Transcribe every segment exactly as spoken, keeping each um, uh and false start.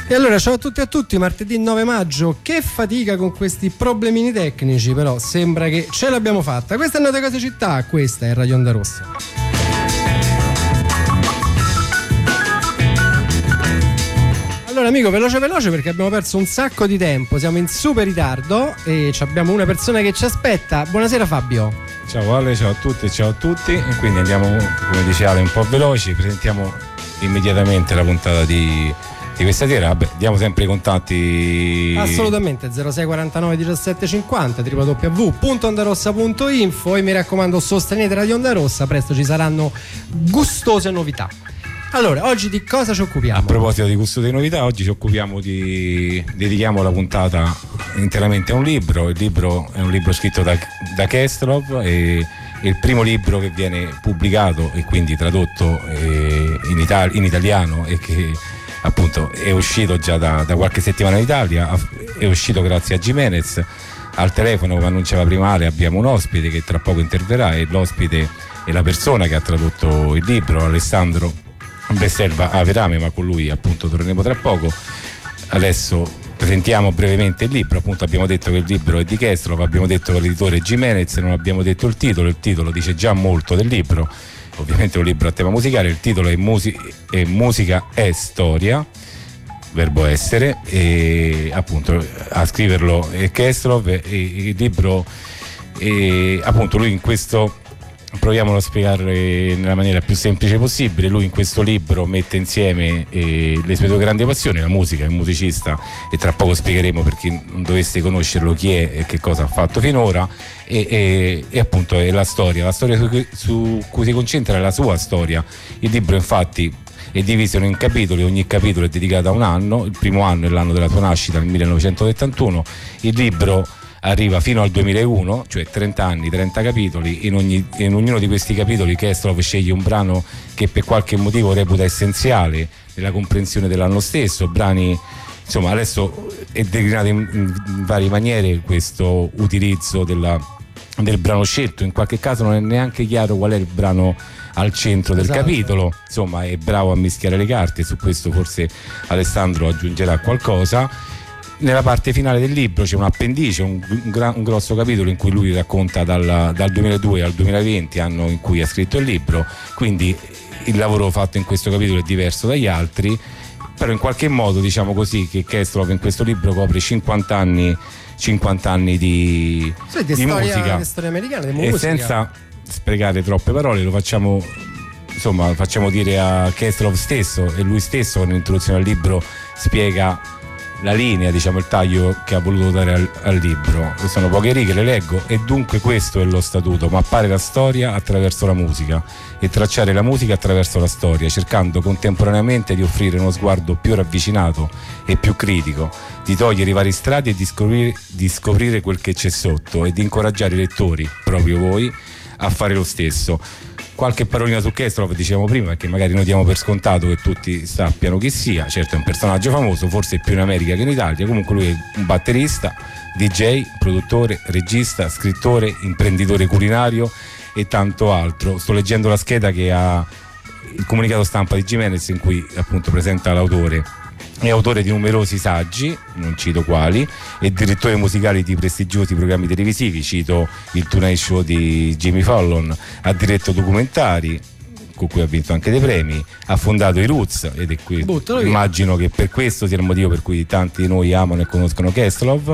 E allora ciao a tutti e a tutti, martedì nove maggio, che fatica con questi problemini tecnici, però sembra che ce l'abbiamo fatta. Questa è Note Cose Città, questa è Radio Onda Rossa. Allora amico, veloce veloce perché abbiamo perso un sacco di tempo, siamo in super ritardo e abbiamo una persona che ci aspetta. Buonasera Fabio. Ciao Ale, ciao a tutte e ciao a tutti. E quindi andiamo, come dice Ale, un po' veloci, presentiamo immediatamente la puntata di di questa sera. Vabbè, diamo sempre i contatti. Assolutamente, zero sei quarantanove diciassette cinquanta, w w w punto ondarossa punto info, e mi raccomando sostenete Radio Onda Rossa, presto ci saranno gustose novità. Allora, oggi di cosa ci occupiamo? A proposito di gustose novità, oggi ci occupiamo di dedichiamo la puntata interamente a un libro. Il libro è un libro scritto da, da Kestrov, e il primo libro che viene pubblicato e quindi tradotto eh, in, Itali- in italiano, e che appunto è uscito già da, da qualche settimana in Italia, è uscito grazie a Jimenez. Al telefono, come annunciava prima Ale, abbiamo un ospite che tra poco interverrà, e l'ospite è la persona che ha tradotto il libro, Alessandro Besselva Averame, ma con lui appunto torneremo tra poco. Adesso presentiamo brevemente il libro. Appunto abbiamo detto che il libro è di Kestrov, abbiamo detto che l'editore è Jimenez, non abbiamo detto il titolo. Il titolo dice già molto del libro. Ovviamente è un libro a tema musicale, il titolo è, Musi- è Musica è Storia, verbo essere, e appunto a scriverlo è Kestrov, e il libro è, appunto lui in questo, proviamolo a spiegare nella maniera più semplice possibile, lui in questo libro mette insieme eh, le sue due grandi passioni, la musica, il musicista, e tra poco spiegheremo, per chi non dovesse conoscerlo, chi è e che cosa ha fatto finora, e, e, e appunto è la storia, la storia su cui, su cui si concentra è la sua storia. Il libro infatti è diviso in capitoli, ogni capitolo è dedicato a un anno. Il primo anno è l'anno della sua nascita, nel millenovecentosettantuno. Il libro arriva fino al duemilauno, cioè trenta anni, trenta capitoli. In, ogni, in ognuno di questi capitoli Kestrov sceglie un brano che per qualche motivo reputa essenziale nella comprensione dell'anno stesso. Brani, insomma, adesso è declinato in, in varie maniere questo utilizzo della, del brano scelto. In qualche caso non è neanche chiaro qual è il brano al centro del esatto. capitolo. Insomma, è bravo a mischiare le carte, su questo forse Alessandro aggiungerà qualcosa. Nella parte finale del libro c'è un appendice, un, un, gran, un grosso capitolo in cui lui racconta dal, dal duemiladue al duemilaventi, anno in cui ha scritto il libro. Quindi il lavoro fatto in questo capitolo è diverso dagli altri, però in qualche modo diciamo così che Kestrov in questo libro copre cinquanta anni cinquanta anni di, sì, di, di storia, musica, di storia americana, di musica. E senza sprecare troppe parole lo facciamo, insomma, facciamo dire a Kestrov stesso, e lui stesso nell'introduzione al libro spiega la linea, diciamo il taglio che ha voluto dare al, al libro. Sono poche righe, le leggo: e dunque questo è lo statuto: mappare la storia attraverso la musica e tracciare la musica attraverso la storia, cercando contemporaneamente di offrire uno sguardo più ravvicinato e più critico, di togliere i vari strati e di scoprire, di scoprire quel che c'è sotto, e di incoraggiare i lettori, proprio voi, a fare lo stesso. Qualche parolina su Kestrov dicevamo prima, perché magari noi diamo per scontato che tutti sappiano chi sia. Certo è un personaggio famoso, forse più in America che in Italia. Comunque lui è un batterista, D J, produttore, regista, scrittore, imprenditore culinario e tanto altro. Sto leggendo la scheda che ha il comunicato stampa di Jimenez, in cui appunto presenta l'autore. È autore di numerosi saggi, non cito quali, e direttore musicale di prestigiosi programmi televisivi, cito il Tonight Show di Jimmy Fallon. Ha diretto documentari con cui ha vinto anche dei premi, ha fondato i Roots, ed è qui Buttalo immagino via. Che per questo sia il motivo per cui tanti di noi amano e conoscono Kestrov,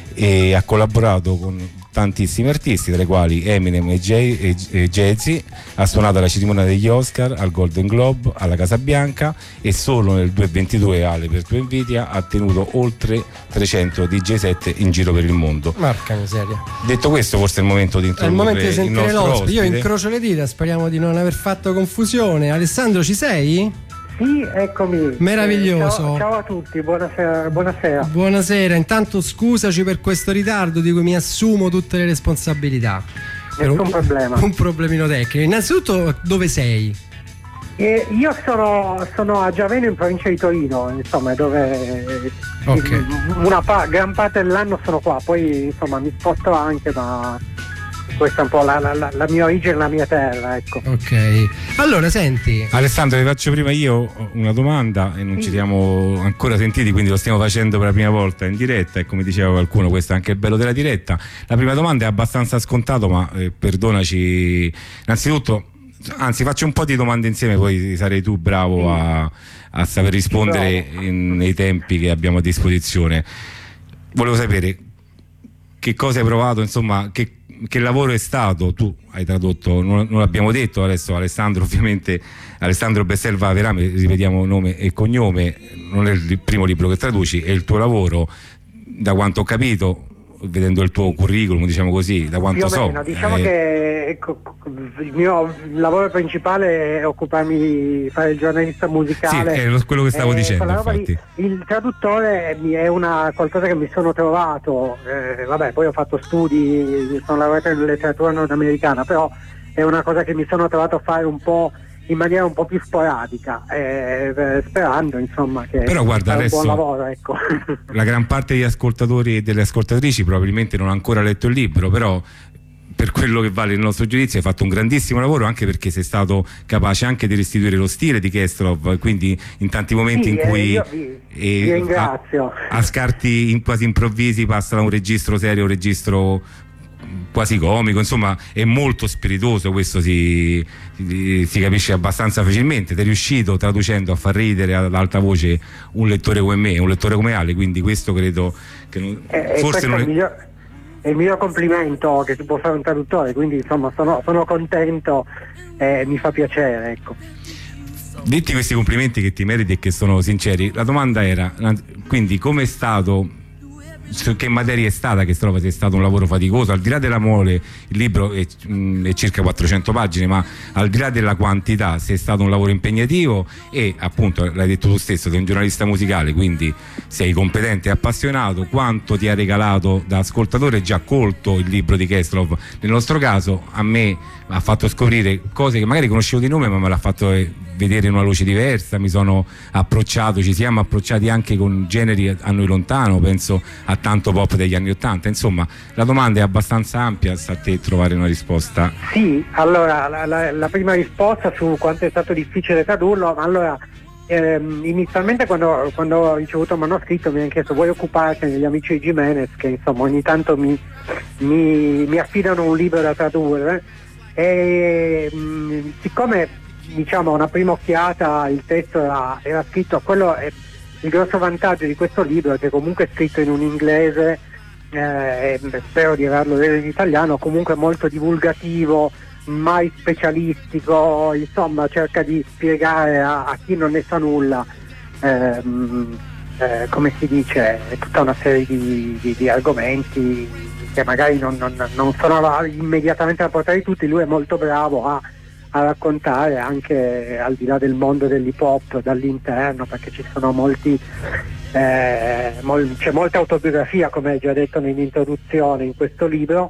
e ha collaborato con tantissimi artisti, tra i quali Eminem e, Jay, e, e Jay-Z. Ha suonato alla cerimonia degli Oscar, al Golden Globe, alla Casa Bianca, e solo nel duemilaventidue, Ale, per tua invidia, ha tenuto oltre trecento D J set in giro per il mondo. Marca miseria. Detto questo, forse è il momento di introdurre il, momento di il nostro ospite. Io incrocio le dita, speriamo di non aver fatto confusione. Alessandro, ci sei? Sì, eccomi. Meraviglioso. Eh, ciao, ciao a tutti, buonasera, buonasera. Buonasera, intanto scusaci per questo ritardo di cui mi assumo tutte le responsabilità. Nessun un, problema. Un problemino tecnico. Innanzitutto, dove sei? Eh, io sono, sono a Giaveno, in provincia di Torino, insomma, dove okay. una pa- gran parte dell'anno sono qua, poi insomma mi sposto anche, ma questa è un po' la, la, la mia origine, la mia terra, ecco. Ok, allora senti Alessandro, ti faccio prima io una domanda e non sì. ci siamo ancora sentiti, quindi lo stiamo facendo per la prima volta in diretta e come diceva qualcuno questo è anche il bello della diretta. La prima domanda è abbastanza scontato, ma eh, perdonaci innanzitutto, anzi faccio un po' di domande insieme, poi sarei tu bravo sì. a, a saper rispondere in, nei tempi che abbiamo a disposizione. Volevo sapere che cosa hai provato, insomma, che che lavoro è stato, tu hai tradotto, non, non l'abbiamo detto adesso, Alessandro ovviamente, Alessandro Besselva Verame, ripetiamo nome e cognome, non è il primo libro che traduci, è il tuo lavoro, da quanto ho capito, vedendo il tuo curriculum, diciamo così, da quanto so. Meno, diciamo eh... che ecco, il mio lavoro principale è occuparmi di fare il giornalista musicale. Sì, è quello che stavo eh, dicendo, infatti. Lì, il traduttore è una qualcosa che mi sono trovato, eh, vabbè, poi ho fatto studi, sono lavorato in letteratura nordamericana, però è una cosa che mi sono trovato a fare un po' in maniera un po' più sporadica, eh, sperando insomma che però guarda, sia un adesso buon lavoro, ecco. La gran parte degli ascoltatori e delle ascoltatrici probabilmente non ha ancora letto il libro, però per quello che vale il nostro giudizio hai fatto un grandissimo lavoro, anche perché sei stato capace anche di restituire lo stile di Kestrov, quindi in tanti momenti sì, in cui eh, vi, eh, vi ringrazio. A, a scarti in quasi improvvisi passa da un registro serio a un registro quasi comico, insomma è molto spiritoso, questo si, si, si capisce abbastanza facilmente. Ti è riuscito traducendo a far ridere ad alta voce un lettore come me, un lettore come Ale, quindi questo credo che non, eh, forse non è... è... Il miglior, è il mio complimento che si può fare un traduttore, quindi insomma sono, sono contento e eh, mi fa piacere, ecco. Detti questi complimenti che ti meriti e che sono sinceri, la domanda era quindi come è stato, su che materia è stata che trova, se è stato un lavoro faticoso, al di là della mole, il libro è, mh, è circa quattrocento pagine, ma al di là della quantità, se è stato un lavoro impegnativo e appunto l'hai detto tu stesso, sei un giornalista musicale, quindi sei competente e appassionato, quanto ti ha regalato da ascoltatore già colto il libro di Kestrov. Nel nostro caso a me ha fatto scoprire cose che magari conoscevo di nome, ma me l'ha fatto vedere in una luce diversa, mi sono approcciato, ci siamo approcciati anche con generi a noi lontano, penso a tanto pop degli anni ottanta. Insomma, la domanda è abbastanza ampia, sta a te trovare una risposta. Sì, allora la, la, la prima risposta su quanto è stato difficile tradurlo, allora ehm, inizialmente quando, quando ho ricevuto il manoscritto mi hanno chiesto: vuoi occuparti degli amici di Jimenez, che insomma ogni tanto mi, mi, mi affidano un libro da tradurre, e mh, siccome diciamo a una prima occhiata il testo era, era scritto, quello è il grosso vantaggio di questo libro, è che comunque è scritto in un inglese, eh, e spero di averlo detto in italiano, comunque molto divulgativo, mai specialistico, insomma cerca di spiegare a, a chi non ne sa nulla, ehm, eh, come si dice, tutta una serie di, di, di argomenti che magari non, non, non sono immediatamente alla portata di tutti. Lui è molto bravo a a raccontare anche al di là del mondo dell'hip hop dall'interno, perché ci sono molti eh, mol, c'è molta autobiografia, come hai già detto nell'introduzione, in questo libro,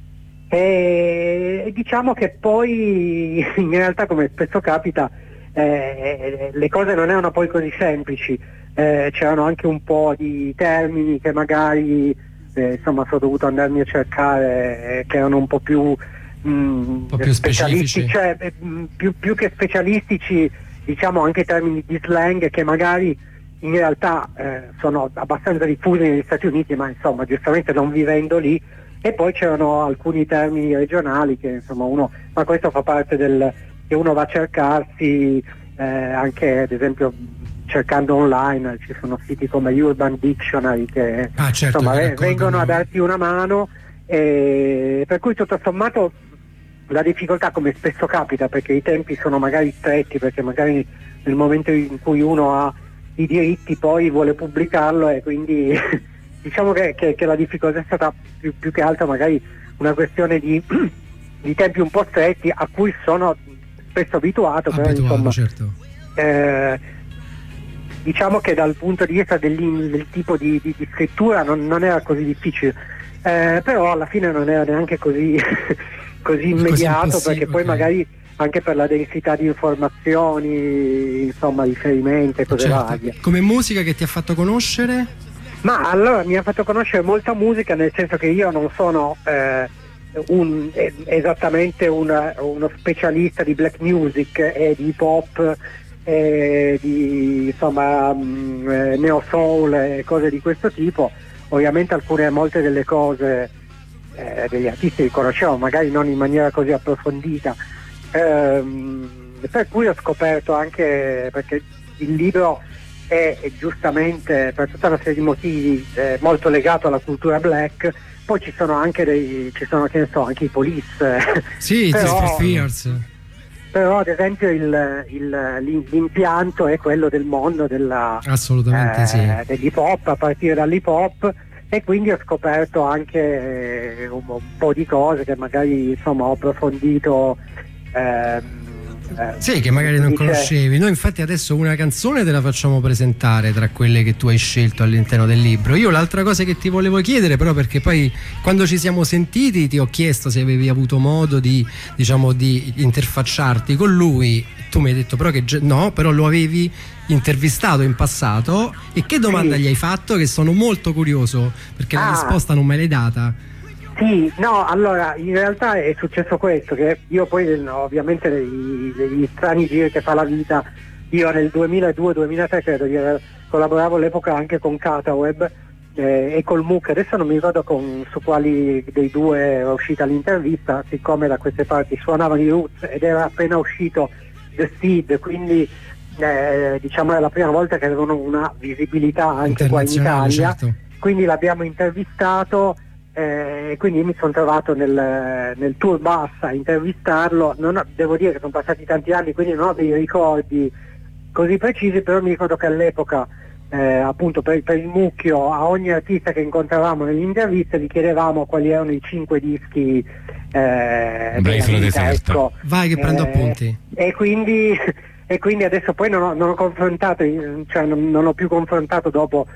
e, e diciamo che poi in realtà, come spesso capita, eh, le cose non erano poi così semplici, eh, c'erano anche un po' di termini che magari eh, insomma sono dovuto andarmi a cercare, eh, che erano un po' più un po' più specialisti, cioè più, più che specialistici, diciamo anche termini di slang che magari in realtà eh, sono abbastanza diffusi negli Stati Uniti, ma insomma giustamente non vivendo lì. E poi c'erano alcuni termini regionali che insomma uno, ma questo fa parte del che uno va a cercarsi, eh, anche ad esempio cercando online, ci sono siti come Urban Dictionary che ah, certo, insomma che vengono a darti una mano, e per cui tutto sommato la difficoltà, come spesso capita, perché i tempi sono magari stretti, perché magari nel momento in cui uno ha i diritti poi vuole pubblicarlo, e quindi diciamo che, che, che la difficoltà è stata più, più che altro magari una questione di, di tempi un po' stretti a cui sono spesso abituato, abituato però insomma certo. eh, diciamo che dal punto di vista del, del tipo di, di, di scrittura non, non era così difficile, eh, però alla fine non era neanche così così immediato, così perché poi okay. magari anche per la densità di informazioni, insomma riferimenti e cose certo. varie. Come musica che ti ha fatto conoscere? Ma allora mi ha fatto conoscere molta musica, nel senso che io non sono eh, un, esattamente una, uno specialista di black music e di hip hop e di insomma mh, eh, neo soul e cose di questo tipo. Ovviamente alcune molte delle cose eh, degli artisti li conoscevo, magari non in maniera così approfondita, ehm, per cui ho scoperto anche, perché il libro è, è giustamente per tutta una serie di motivi eh, molto legato alla cultura black. Poi ci sono anche dei ci sono che ne so anche i Police, sì, però, Fears. però ad esempio il, il, l'impianto è quello del mondo della, assolutamente eh, sì, dell'hip hop, a partire dall'hip hop, e quindi ho scoperto anche eh, un, un po' di cose che magari insomma ho approfondito. ehm, Eh, sì, che magari non dice... conoscevi. Noi infatti adesso una canzone te la facciamo presentare tra quelle che tu hai scelto all'interno del libro. Io l'altra cosa che ti volevo chiedere, però, perché poi quando ci siamo sentiti ti ho chiesto se avevi avuto modo di, diciamo, di interfacciarti con lui. Tu mi hai detto però che no, però lo avevi intervistato in passato. E che domanda sì. gli hai fatto? Che sono molto curioso, perché ah. la risposta non me l'hai data. Sì, no, allora in realtà è successo questo, che io poi no, ovviamente degli, degli strani giri che fa la vita, io nel duemiladue duemilatré credo, io collaboravo all'epoca anche con Cataweb eh, e col M U C, adesso non mi ricordo con, su quali dei due era uscita l'intervista, siccome da queste parti suonavano i Roots ed era appena uscito The Seed, quindi eh, diciamo era la prima volta che avevano una visibilità anche qua in Italia, certo. Quindi l'abbiamo intervistato. Eh, quindi mi sono trovato nel, nel tour bus a intervistarlo. Non ho, devo dire che sono passati tanti anni, quindi non ho dei ricordi così precisi, però mi ricordo che all'epoca eh, appunto per, per il mucchio a ogni artista che incontravamo nelle interviste gli chiedevamo quali erano i cinque dischi eh, della vita, deserta. Ecco. Vai che prendo eh, appunti. E quindi, e quindi adesso poi non ho, non ho confrontato, cioè non, non ho più confrontato dopo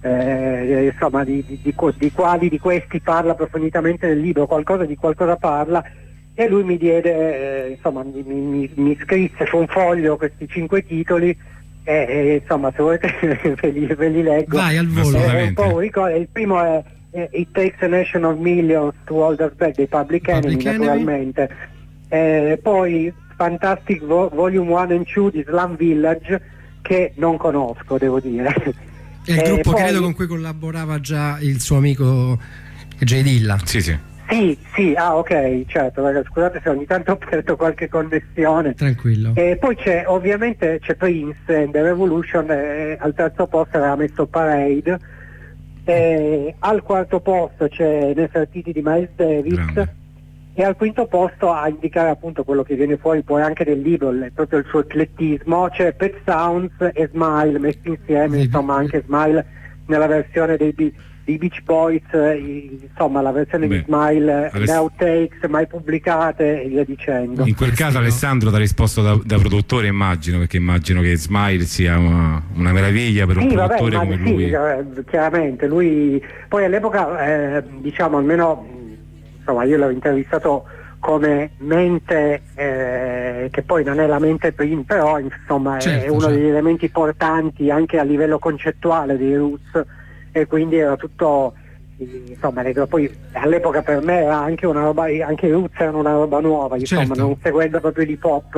Eh, insomma di, di, di, di quali di questi parla approfonditamente nel libro, qualcosa di qualcosa parla, e lui mi diede eh, insomma mi, mi, mi scrisse su un foglio questi cinque titoli e, e insomma se volete ve, li, ve li leggo. Vai al volo. Eh, un po' ricordo, il primo è eh, It Takes a Nation of Millions to Hold Us Back dei Public, Public Enemy, naturalmente. Eh, poi Fantastic Vo- Volume uno and due di Slum Village, che non conosco, devo dire. È il Eh, gruppo poi... credo con cui collaborava già il suo amico Jay Dilla. Sì, sì. Sì, sì, ah ok, certo, ragazzi, scusate se ogni tanto ho perso qualche connessione. Tranquillo. E poi c'è, ovviamente c'è Prince and The Revolution, eh, al terzo posto aveva messo Parade, eh, al quarto posto c'è Nefertiti di Miles Davis. Grande. E al quinto posto, a indicare appunto quello che viene fuori poi anche del libro, il, proprio il suo eclettismo, c'è Pet Sounds e Smile messi insieme, Sì. insomma anche Smile nella versione dei, dei Beach Boys, eh, insomma la versione Beh, di Smile, Aless- le outtakes mai pubblicate e via dicendo. In quel caso Alessandro ti ha risposto da, da produttore, immagino, perché immagino che Smile sia una, una meraviglia per un Sì, vabbè, produttore ma come sì, lui. eh, chiaramente lui poi all'epoca eh, diciamo almeno insomma io l'ho intervistato come mente eh, che poi non è la mente prima, però insomma certo, è uno certo. degli elementi portanti anche a livello concettuale dei Roots, e quindi era tutto insomma poi all'epoca per me era anche una roba, anche i Roots erano una roba nuova, insomma, certo. non seguendo proprio l'hip hop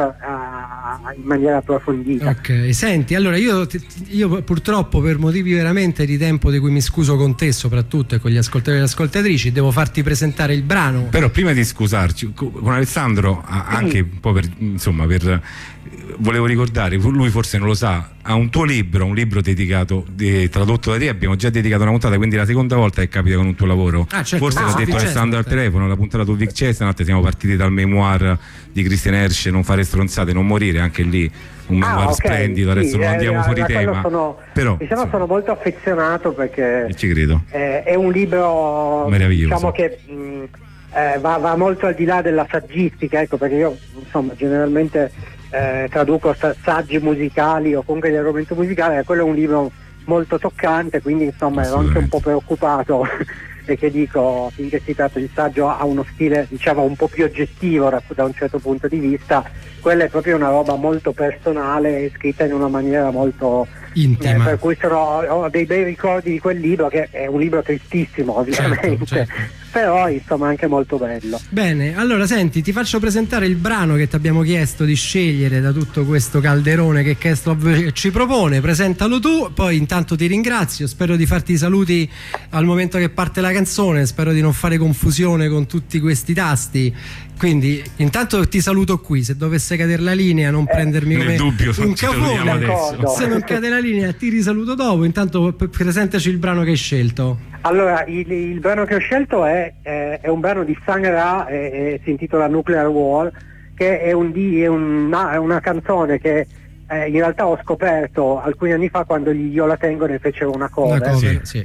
uh, in maniera approfondita. Ok, senti, allora io, io purtroppo per motivi veramente di tempo, di cui mi scuso con te soprattutto e con gli ascoltatori e le ascoltatrici, devo farti presentare il brano. Però prima di scusarci con Alessandro, anche un po' per insomma per volevo ricordare, lui forse non lo sa, ha un tuo libro, un libro dedicato, di, tradotto da te, abbiamo già dedicato una puntata, quindi è la seconda volta che capita con un tuo lavoro. Ah, certo, forse ah, l'ha detto Vic Alessandro al Chestnut. telefono, la puntata su Vic Chestnut, siamo partiti dal memoir di Christian Hersch, Non fare stronzate, non morire, anche lì un memoir ah, okay, splendido, adesso sì, non andiamo eh, fuori a tema, sono, però diciamo sono molto affezionato perché ci credo. eh, è un libro Meraviglioso. diciamo che mh, eh, va, va molto al di là della saggistica, ecco, perché io insomma generalmente eh, traduco sa- saggi musicali o comunque di argomento musicale, e quello è un libro molto toccante, quindi insomma ero anche un po' preoccupato perché dico, finché si tratta di saggio ha uno stile diciamo un po' più oggettivo da, da un certo punto di vista, quella è proprio una roba molto personale e scritta in una maniera molto intima, eh, per cui sono, ho dei bei ricordi di quel libro, che è un libro tristissimo ovviamente, certo, certo. però insomma anche molto bello. Bene, allora senti, ti faccio presentare il brano che ti abbiamo chiesto di scegliere da tutto questo calderone che Questlove ci propone. Presentalo tu, poi intanto ti ringrazio, spero di farti i saluti al momento che parte la canzone, spero di non fare confusione con tutti questi tasti. Quindi intanto ti saluto qui, se dovesse cadere la linea non eh, prendermi come dubbio, un cavone, se non cade la linea ti risaluto dopo. Intanto presentaci il brano che hai scelto. Allora, il, il brano che ho scelto è, è, è un brano di Sun Ra, e, e si intitola Nuclear War, che è, un, è, una, è una canzone che eh, in realtà ho scoperto alcuni anni fa quando gli Io La Tengo ne fecero una cover, una cover sì.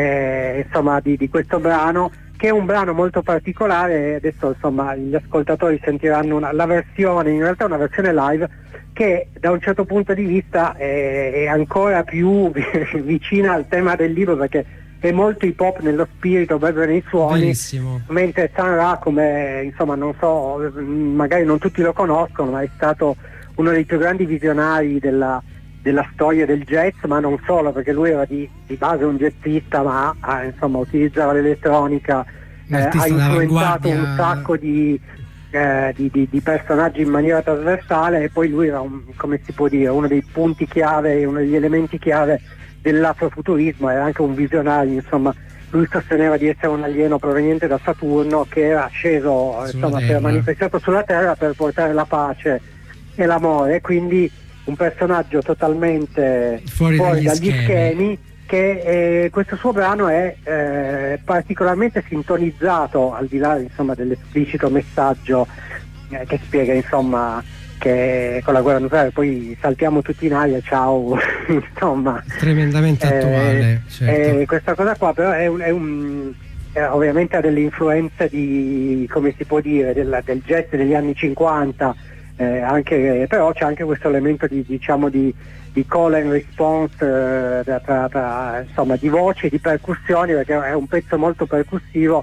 eh, insomma di, di questo brano, che è un brano molto particolare. Adesso insomma gli ascoltatori sentiranno una, la versione, in realtà una versione live che da un certo punto di vista è, è ancora più vicina al tema del libro, perché è molto hip hop nello spirito, proprio nei suoni. Benissimo. Mentre Sun Ra, come insomma non so, magari non tutti lo conoscono, ma è stato uno dei più grandi visionari della, della storia del jazz, ma non solo, perché lui era di, di base un jazzista, ma ah, insomma utilizzava l'elettronica, eh, ha influenzato un sacco di, eh, di, di, di personaggi in maniera trasversale, e poi lui era un, come si può dire, uno dei punti chiave, uno degli elementi chiave dell'afrofuturismo. Era anche un visionario, insomma lui sosteneva di essere un alieno proveniente da Saturno che era sceso, insomma, si era manifestato sulla Terra per portare la pace e l'amore, quindi un personaggio totalmente fuori, fuori dagli, dagli schemi, schemi che eh, questo suo brano è eh, particolarmente sintonizzato, al di là insomma dell'esplicito messaggio eh, che spiega insomma che con la guerra nucleare poi saltiamo tutti in aria, ciao, insomma tremendamente attuale, eh, certo. eh, questa cosa qua però è un, è un eh, ovviamente ha delle influenze di, come si può dire, del, del jazz degli anni cinquanta, eh, anche, però c'è anche questo elemento di, diciamo di, di call and response, eh, tra, tra, insomma di voci, di percussioni, perché è un pezzo molto percussivo,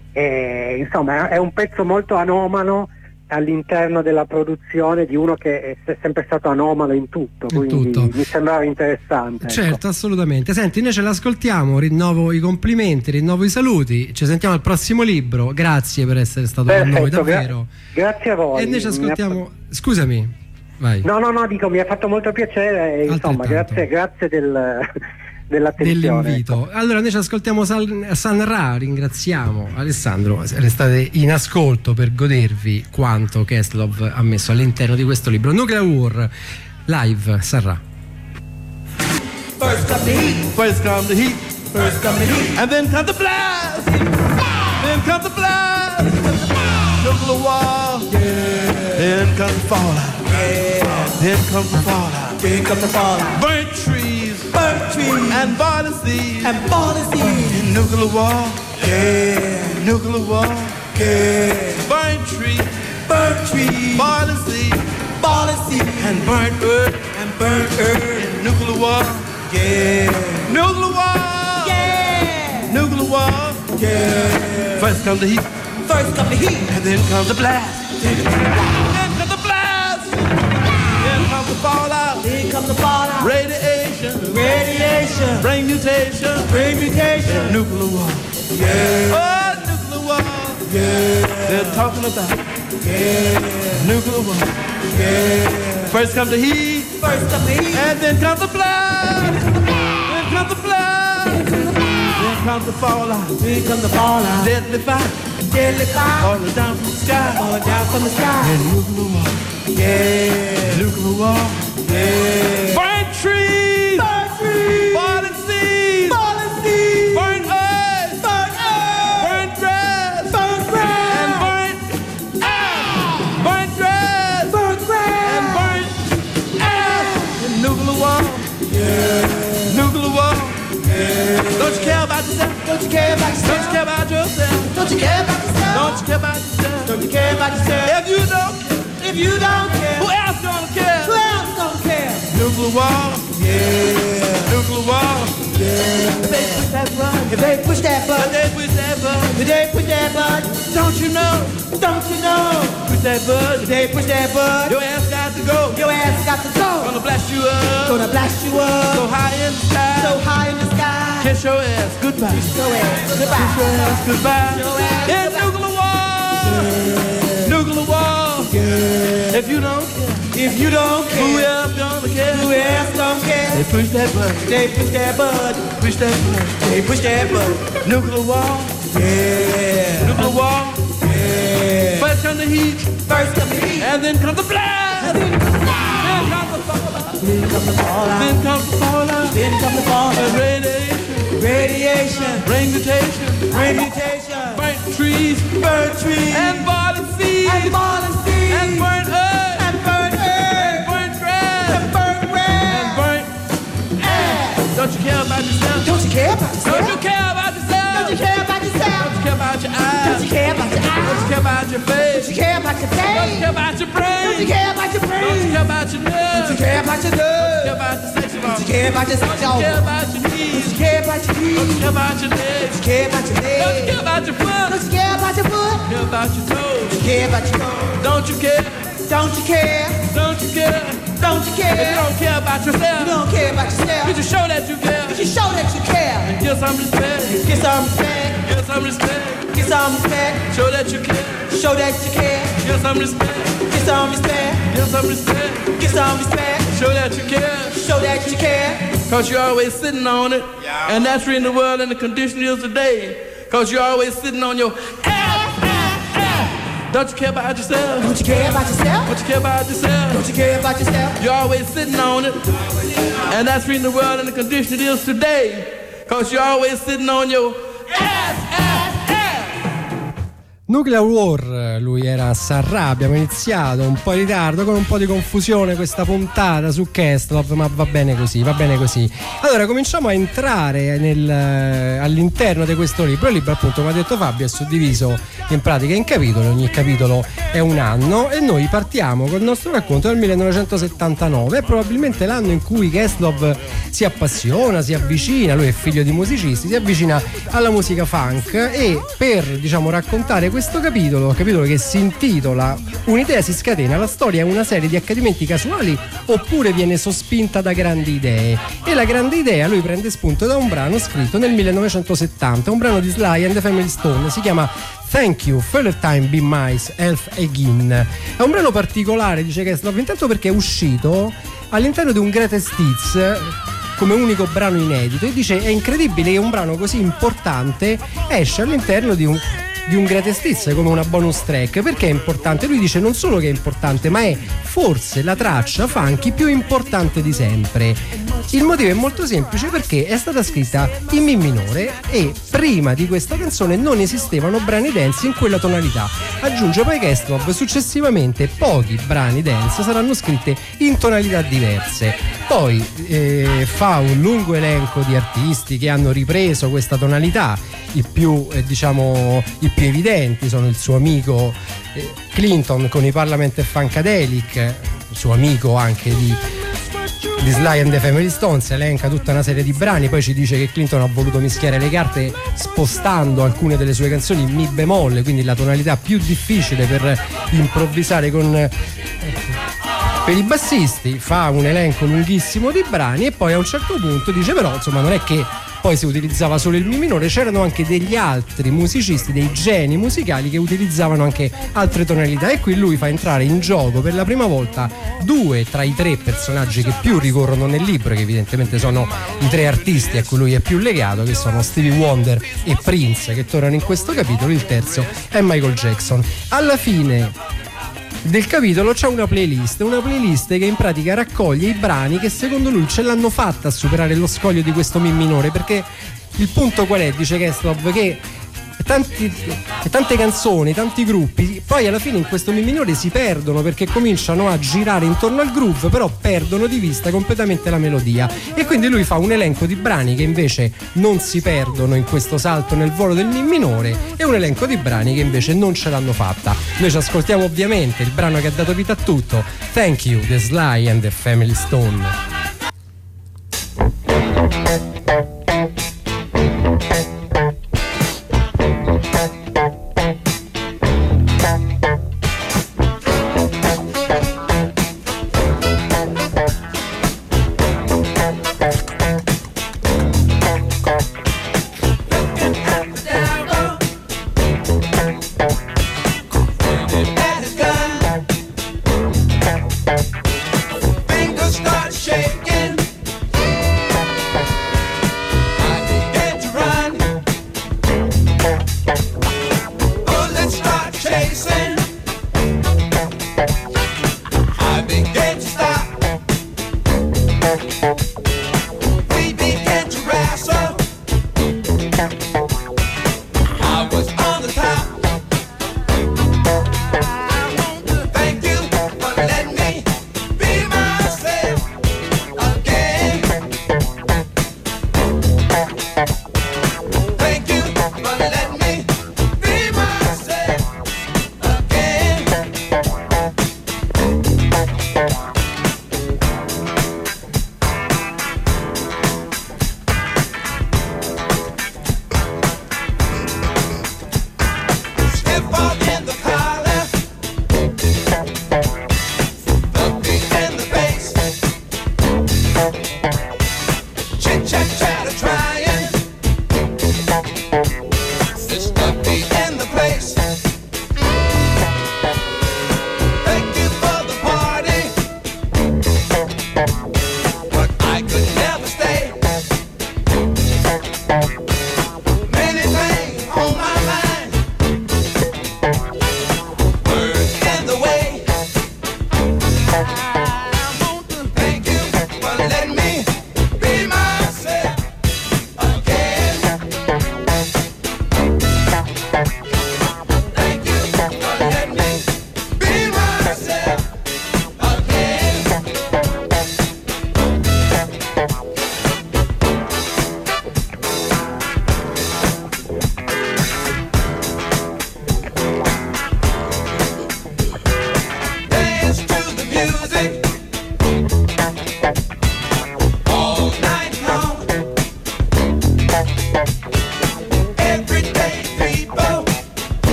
e, insomma è un pezzo molto anomalo all'interno della produzione di uno che è sempre stato anomalo in tutto, in quindi tutto. mi sembrava interessante. Certo, ecco. Assolutamente. Senti, noi ce l'ascoltiamo, rinnovo i complimenti, rinnovo i saluti, ci sentiamo al prossimo libro, grazie per essere stato Perfetto, con noi, davvero. Gra- grazie a voi. E noi ci ascoltiamo, ha... scusami, vai. No, no, no, dico, mi ha fatto molto piacere, e, insomma, grazie, grazie del... dell'attenzione, dell'invito. Ecco. Allora noi ci ascoltiamo San, Sun Ra, ringraziamo Alessandro, restate in ascolto per godervi quanto Questlove ha messo all'interno di questo libro. Nuclear War live, Sun Ra. First come the heat, first come the heat, first come the heat, and then come the blast, then come the blast, nuclear war, yeah. Then comes the fallout, yeah. Then comes the fallout, then comes the fallout, burnt trees, burnt trees, and boiling seas, and boiling seas, nuclear war, yeah. Nuclear war, yeah. Burnt trees, burnt trees, boiling seas, boiling seas, and burnt earth, and burnt earth, nuclear war. Yeah, nuclear war. Yeah, nuclear war. Yeah. First comes the heat. First comes the heat, and then comes the blast. Then comes the blast. Then comes the fallout. Then comes the fallout. Radiation. Radiation. Brain mutation. Brain mutation. And nuclear war. Yeah. Oh, nuclear war. Yeah. They're talking about. Yeah. Nuclear war. Yeah. First comes the heat. First comes the heat, and then comes the blast. Then comes the blast. Then comes the fallout. Then comes the fallout. Deadly fire. Deadly fire. Falling down from the sky. Falling down from the sky. And nuclear war. Yeah. Nuclear war. Yeah. Burnt trees. Burnt trees. Falling seas. Falling seas. Burnt earth. Burnt earth. Burnt grass. Burnt grass. And burnt ash. Burnt grass. Burnt grass. And burnt nuclear war, yeah. Nuclear war, yeah. Don't you care about yourself? Don't you care about yourself? Don't you care about yourself? Don't you care about yourself? Don't you care about yourself? Don't you care about yourself? If you don't care, if you don't care, who else gonna care? Who else gonna care? Nuclear war, yeah. Nuclear war, yeah. If they push that button, if they push that button, if they push that button, if they push that button, don't you know? Don't you know? Push that button, if they push that button, your ass got to go. Your ass got to go. Gonna blast you up. Gonna blast you up. So high in the sky. So high in the sky. Kiss your ass goodbye. Kiss your ass goodbye. Kiss your ass goodbye. It's nuclear war. Nuclear war. If you don't care, if you don't care, who else gonna care? Who else don't care? They push that button. They push that button. Push that button. They push that button. Nuclear war. Yeah. Nuclear war. Yeah. First come the heat. First come the heat. And then comes the blast. Then comes the fallout. Then comes the fallout. Then comes the fallout. Then comes the fallout. Radiation. Radiation. Rain mutation. Rain mutation. Burnt trees. Burnt trees. And fallen seeds. And fallen seeds. And burnt earth. And burnt earth. And burnt grass. And burnt grass. And burnt ass. Don't you care about yourself? Don't you care about yourself? Don't you care about yourself? Don't you care about yourself? Don't you care about your eyes? Don't you care about your eyes? Don't you care about your face? Don't you care about your face? Don't you care about your brain? Don't you care about your brain? Don't you care about your nerves? Don't you care about your nerves? Don't you care about your sex? Don't you care about your sex? Don't you care about your knees? Don't you care about your knees? Don't you care about your legs? Don't you care about your legs? Don't you care about your foot? Don't you care about your foot? Don't you care about your toes? Don't you care about your toes? Don't you care? Don't you care? Don't you care? Don't you care? If you don't care about yourself, you don't care about yourself. You just show that you care. You just show that you care. And give some respect. Give some respect. Give some respect. Give some respect. Show that you care. Show that you care. Give some respect. Give some respect. Give some respect. Give some respect. Show that you care. Show that you care. Cause you're always sitting on it. Yeah. And that's in the world and the condition is today. Cause you're always sitting on your ass, ass, ass. Don't you care about yourself? Don't you care about yourself? Don't you care about yourself? Don't you care about yourself? You're always sitting on it. And that's in the world and the condition it is today. Cause you're always sitting on your ass, ass, ass. Nuclear War, lui era a Sarrà, abbiamo iniziato un po' in ritardo con un po' di confusione questa puntata su Questlove, ma va bene così, va bene così. Allora cominciamo a entrare nel, all'interno di questo libro. Il libro, appunto, come ha detto Fabio, è suddiviso in pratica in capitoli, ogni capitolo è un anno e noi partiamo col nostro racconto del millenovecentosettantanove, è probabilmente l'anno in cui Questlove si appassiona, si avvicina, lui è figlio di musicisti, si avvicina alla musica funk e per, diciamo, raccontare questo capitolo, capitolo che si intitola Un'idea si scatena, la storia è una serie di accadimenti casuali oppure viene sospinta da grandi idee, e la grande idea lui prende spunto da un brano scritto nel millenovecentosettanta, un brano di Sly and the Family Stone, si chiama Thank You, Further Time Be Myself Again. È un brano particolare, dice Questlove, intanto perché è uscito all'interno di un Greatest Hits come unico brano inedito, e dice è incredibile che un brano così importante esce all'interno di un di un Greatest Hits come una bonus track. Perché è importante? Lui dice non solo che è importante, ma è forse la traccia funky più importante di sempre. Il motivo è molto semplice, perché è stata scritta in Mi minore e prima di questa canzone non esistevano brani dance in quella tonalità. Aggiunge poi Questlove, successivamente pochi brani dance saranno scritti in tonalità diverse. Poi eh, fa un lungo elenco di artisti che hanno ripreso questa tonalità. I più eh, diciamo i più evidenti sono il suo amico eh, Clinton con i Parliament e Funkadelic, il suo amico anche di di Sly and the Family Stones, elenca tutta una serie di brani, poi ci dice che Clinton ha voluto mischiare le carte spostando alcune delle sue canzoni in Mi bemolle, quindi la tonalità più difficile per improvvisare con eh, per i bassisti. Fa un elenco lunghissimo di brani e poi a un certo punto dice però insomma non è che poi si utilizzava solo il Mi minore, c'erano anche degli altri musicisti, dei geni musicali che utilizzavano anche altre tonalità, e qui lui fa entrare in gioco per la prima volta due tra i tre personaggi che più ricorrono nel libro, che evidentemente sono i tre artisti a cui lui è più legato, che sono Stevie Wonder e Prince, che tornano in questo capitolo. Il terzo è Michael Jackson. Alla fine del capitolo c'è una playlist, una playlist che in pratica raccoglie i brani che secondo lui ce l'hanno fatta a superare lo scoglio di questo Mi minore, perché il punto qual è, dice Questlove, che tanti, tante canzoni, tanti gruppi poi alla fine in questo Mi minore si perdono perché cominciano a girare intorno al groove, però perdono di vista completamente la melodia, e quindi lui fa un elenco di brani che invece non si perdono in questo salto nel volo del Mi minore e un elenco di brani che invece non ce l'hanno fatta. Noi ci ascoltiamo ovviamente il brano che ha dato vita a tutto, Thank You, The Sly and the Family Stone.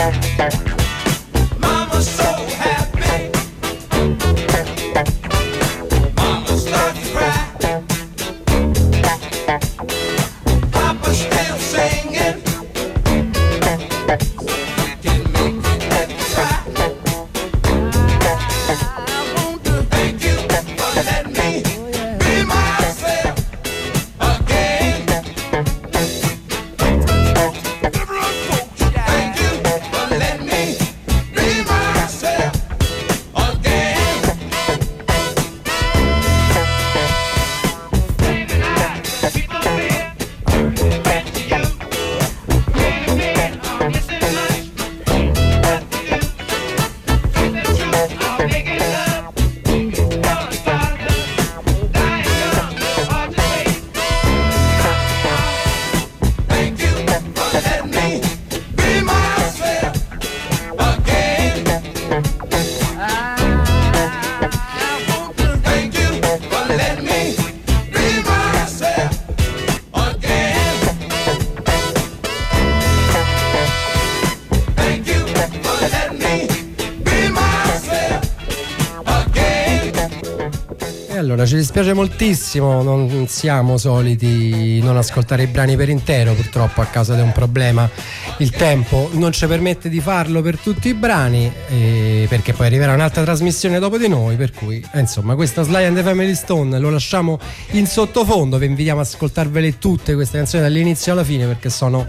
Allora, ci dispiace moltissimo, non siamo soliti non ascoltare i brani per intero, purtroppo a causa di un problema il tempo non ci permette di farlo per tutti i brani, eh, perché poi arriverà un'altra trasmissione dopo di noi, per cui eh, insomma questa Sly and the Family Stone lo lasciamo in sottofondo. Vi invitiamo ad ascoltarvele tutte queste canzoni dall'inizio alla fine, perché sono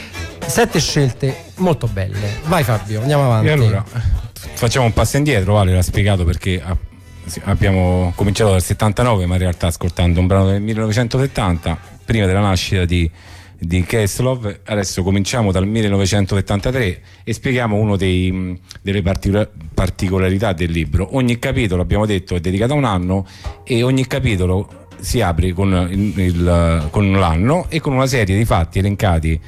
sette scelte molto belle. Vai Fabio, andiamo avanti. E allora facciamo un passo indietro. Vale l'ha spiegato perché ha abbiamo cominciato dal settantanove, ma in realtà ascoltando un brano del millenovecentosettanta, prima della nascita di, di Questlove. Adesso cominciamo dal millenovecentosettantatré e spieghiamo uno dei, delle particolar- particolarità del libro. Ogni capitolo, abbiamo detto, è dedicato a un anno, e ogni capitolo si apre con, il, il, con l'anno e con una serie di fatti elencati,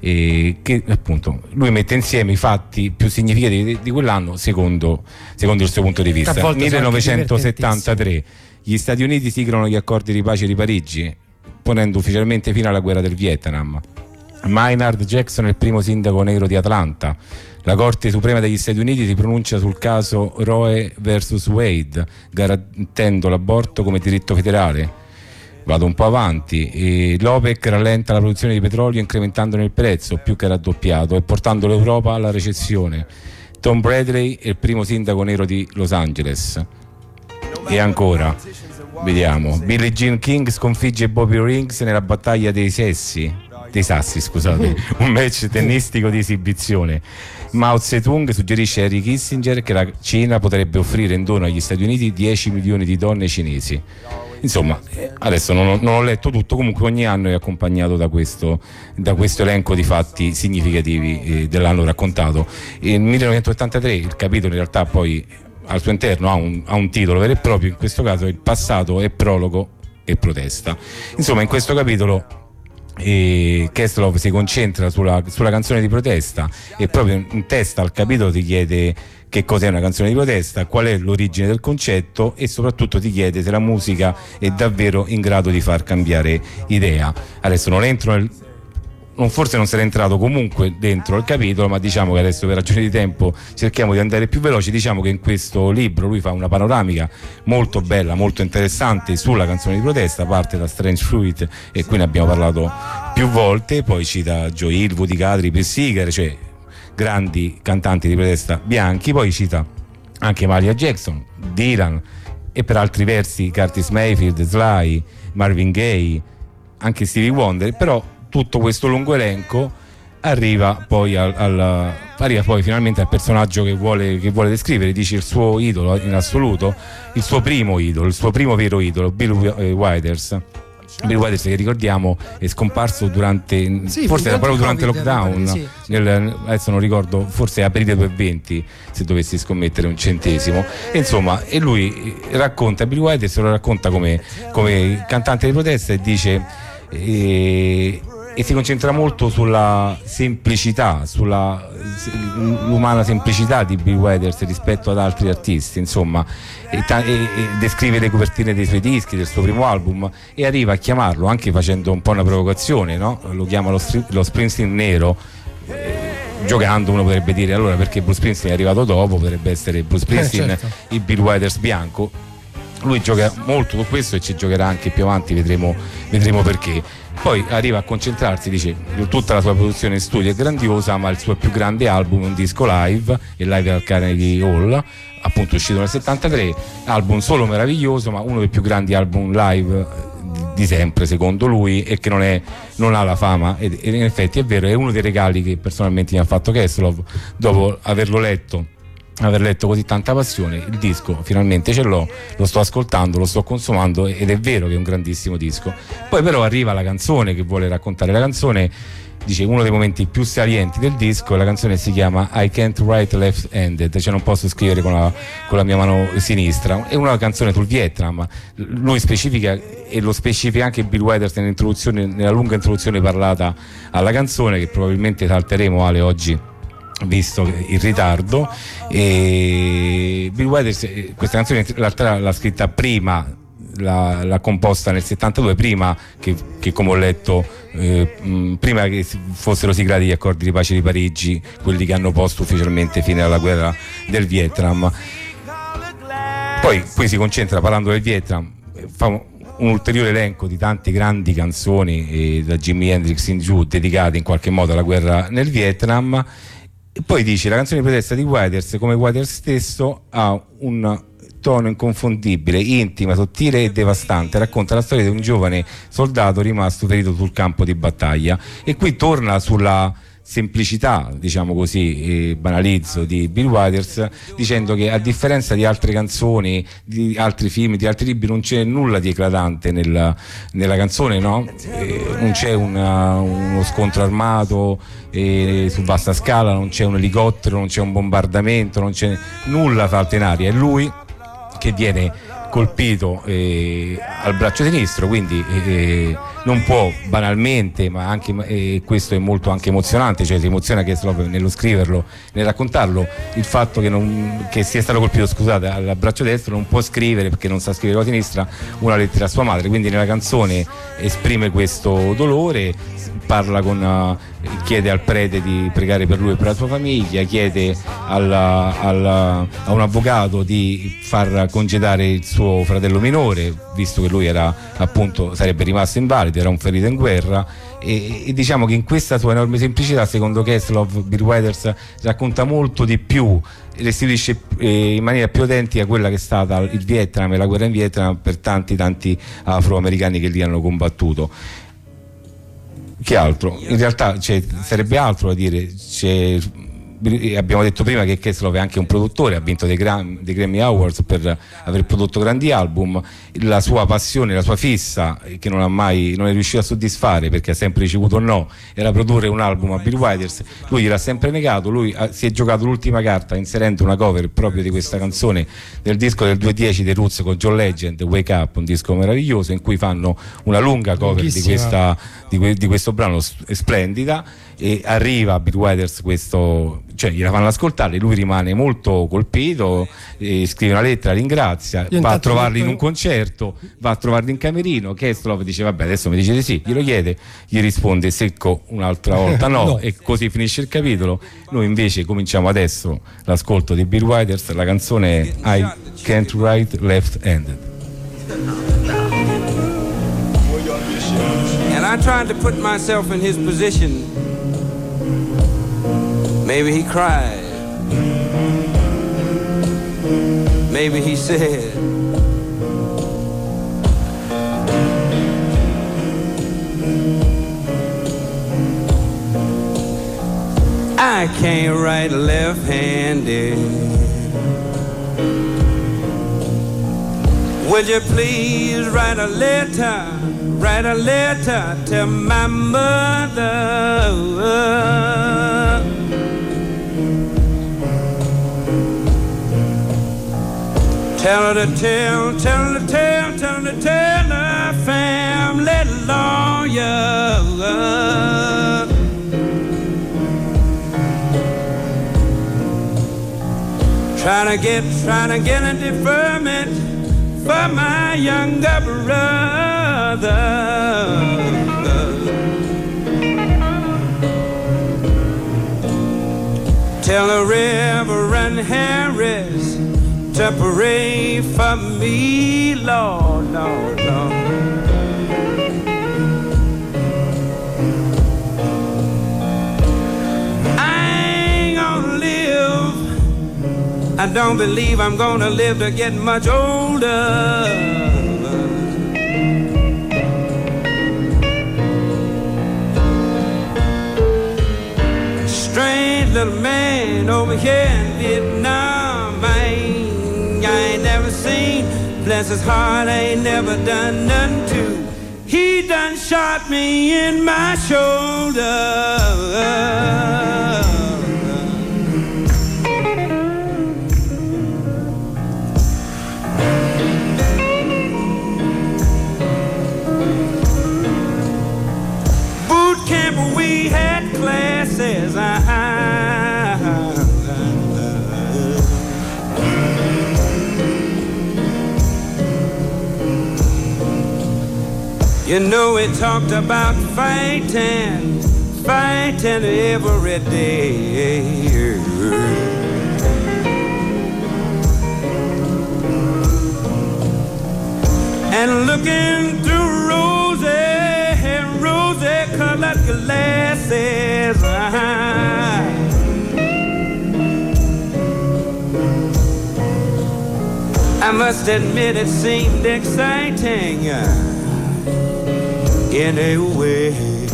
e che appunto lui mette insieme i fatti più significativi di, di quell'anno secondo, secondo il suo punto di vista. millenovecentosettantatré, gli Stati Uniti siglano gli accordi di pace di Parigi, ponendo ufficialmente fine alla guerra del Vietnam. Maynard Jackson è il primo sindaco negro di Atlanta. La Corte Suprema degli Stati Uniti si pronuncia sul caso Roe versus Wade, garantendo l'aborto come diritto federale. Vado un po' avanti. E l'OPEC rallenta la produzione di petrolio incrementandone il prezzo, più che raddoppiato, e portando l'Europa alla recessione. Tom Bradley è il primo sindaco nero di Los Angeles. E ancora, vediamo, Billie Jean King sconfigge Bobby Riggs nella battaglia dei sessi dei sassi, scusate, un match tennistico di esibizione. Mao Zedong suggerisce a Henry Kissinger che la Cina potrebbe offrire in dono agli Stati Uniti dieci milioni di donne cinesi. Insomma, adesso non ho, non ho letto tutto, comunque ogni anno è accompagnato da questo, da questo elenco di fatti significativi eh, dell'anno raccontato. Nel millenovecentosettantatré il capitolo in realtà poi al suo interno ha un, ha un titolo vero e proprio, in questo caso il passato è prologo e protesta. Insomma, in questo capitolo e Questlove si concentra sulla, sulla canzone di protesta, e proprio in testa al capitolo ti chiede che cos'è una canzone di protesta, qual è l'origine del concetto, e soprattutto ti chiede se la musica è davvero in grado di far cambiare idea. Adesso non entro nel Non, forse non sarà entrato comunque dentro il capitolo, ma diciamo che adesso per ragioni di tempo cerchiamo di andare più veloci. Diciamo che in questo libro lui fa una panoramica molto bella, molto interessante sulla canzone di protesta, parte da Strange Fruit, e qui ne abbiamo parlato più volte, poi cita Joe Hill, Woody Guthrie, Pete Seeger, cioè grandi cantanti di protesta bianchi, poi cita anche Mahalia Jackson, Dylan, e per altri versi Curtis Mayfield, Sly, Marvin Gaye, anche Stevie Wonder. Però tutto questo lungo elenco arriva poi al, al arriva poi finalmente al personaggio che vuole, che vuole descrivere. Dice il suo idolo in assoluto, il suo primo idolo, il suo primo vero idolo, Bill Withers. Bill Withers, che ricordiamo è scomparso durante, sì, forse era proprio durante il lockdown, sì, sì. Nel, adesso non ricordo, forse aprile duemilaventi, se dovessi scommettere un centesimo. E insomma, e lui racconta, Bill Withers lo racconta come, come cantante di protesta, e dice e, e si concentra molto sulla semplicità, sulla l'umana semplicità di Bill Withers rispetto ad altri artisti, insomma, e, ta- e, e descrive le copertine dei suoi dischi, del suo primo album, e arriva a chiamarlo, anche facendo un po' una provocazione, no? Lo chiama lo, stri- lo Springsteen nero, eh, giocando uno potrebbe dire allora perché Bruce Springsteen è arrivato dopo, potrebbe essere Bruce Springsteen, eh, certo. il Bill Withers bianco. Lui gioca molto su questo e ci giocherà anche più avanti, vedremo, vedremo perché. Poi arriva a concentrarsi, dice tutta la sua produzione in studio è grandiosa, ma il suo più grande album è un disco live, il Live al Carnegie Hall, appunto uscito nel settantatré, album solo meraviglioso, ma uno dei più grandi album live di sempre secondo lui, e che non, è, non ha la fama, ed, ed in effetti è vero, è uno dei regali che personalmente mi ha fatto Questlove dopo averlo letto, aver letto così tanta passione. Il disco finalmente ce l'ho, lo sto ascoltando, lo sto consumando ed è vero che è un grandissimo disco. Poi però arriva la canzone che vuole raccontare. La canzone, dice, uno dei momenti più salienti del disco, la canzone si chiama I Can't Write Left-Handed, cioè non posso scrivere con la, con la mia mano sinistra. È una canzone sul Vietnam. Lui specifica, e lo specifica anche Bill Withers nell'introduzione, nella lunga introduzione parlata alla canzone, che probabilmente salteremo, Ale, oggi visto il ritardo. E Bill Withers questa canzone l'altra l'ha scritta prima, l'ha, l'ha composta nel settantadue, prima che, che come ho letto eh, mh, prima che fossero siglati gli accordi di pace di Parigi, quelli che hanno posto ufficialmente fine alla guerra del Vietnam. Poi, poi si concentra, parlando del Vietnam, fa un, un ulteriore elenco di tante grandi canzoni, eh, da Jimi Hendrix in giù, dedicate in qualche modo alla guerra nel Vietnam. E poi dice: la canzone di protesta di Withers, come Withers stesso, ha un tono inconfondibile, intima, sottile e devastante. Racconta la storia di un giovane soldato rimasto ferito sul campo di battaglia. E qui torna sulla semplicità, diciamo così, eh, banalizzo, di Bill Withers, dicendo che a differenza di altre canzoni, di altri film, di altri libri, non c'è nulla di eclatante nella, nella canzone, no? Eh, non c'è una, uno scontro armato eh, su vasta scala, non c'è un elicottero, non c'è un bombardamento, non c'è nulla salta in aria. È lui che viene colpito eh, al braccio sinistro, quindi eh, non può banalmente, ma anche eh, questo è molto anche emozionante, cioè si emoziona Questlove nello scriverlo, nel raccontarlo, il fatto che, non, che sia stato colpito, scusate, al braccio destro, non può scrivere perché non sa scrivere con la sinistra una lettera a sua madre, quindi nella canzone esprime questo dolore, parla con uh, chiede al prete di pregare per lui e per la sua famiglia, chiede alla, alla, a un avvocato di far congedare il suo fratello minore, visto che lui era, appunto, sarebbe rimasto invalido, era un ferito in guerra, e, e diciamo che in questa sua enorme semplicità, secondo Questlove, Bill Withers racconta molto di più, restituisce eh, in maniera più autentica quella che è stata il Vietnam e la guerra in Vietnam per tanti tanti afroamericani che lì hanno combattuto. Che altro? In realtà c'è, sarebbe altro da dire. C'è, abbiamo detto prima che Questlove è anche un produttore, ha vinto dei, Gram, dei Grammy Awards per aver prodotto grandi album. La sua passione, la sua fissa, che non ha mai, non è riuscito a soddisfare perché ha sempre ricevuto un no, era produrre un album a Bill Withers. Lui gliel'ha sempre negato. Lui ha, si è giocato l'ultima carta inserendo una cover proprio di questa canzone del disco del duemiladieci dei Roots con John Legend, Wake Up, un disco meraviglioso in cui fanno una lunga cover di, questa, di, que, di questo brano splendida. E arriva a Bill Withers questo, cioè gliela fanno ascoltare, lui rimane molto colpito, eh, scrive una lettera, ringrazia, Io va a trovarli in un concerto, va a trovarli in camerino. Questlove dice vabbè, adesso mi dice di sì, glielo chiede, gli risponde secco un'altra volta no, no, e così finisce il capitolo. Noi invece cominciamo adesso l'ascolto di Bill Withers, la canzone è I Can't Write Left-Handed. And I tried to put myself in his position. Maybe he cried. Maybe he said, I can't write left-handed. Would you please write a letter, write a letter to my mother? Tell her to tell, tell her to tell, tell her to tell her family lawyer. Trying to get, trying to get a deferment for my younger brother. Tell the Reverend Harris to pray for me, Lord, Lord, Lord. I don't believe I'm gonna live to get much older. Strange little man over here in Vietnam, I ain't, I ain't never seen. Bless his heart, I ain't never done nothing to. He done shot me in my shoulder. We had classes, uh-huh. You know we talked about fighting, fighting every day. And looking through colored glasses, uh-huh. I must admit it seemed exciting uh, in a way.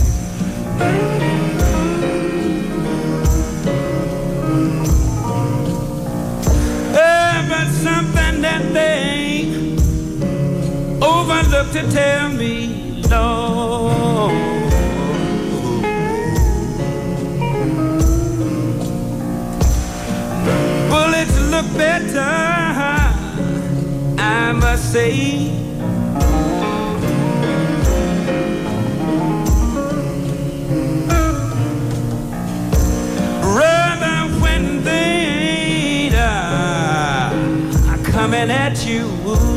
Uh, but something that they overlooked to tell me, Lord. Bullets look better, I must say. Rather when they uh, are coming at you.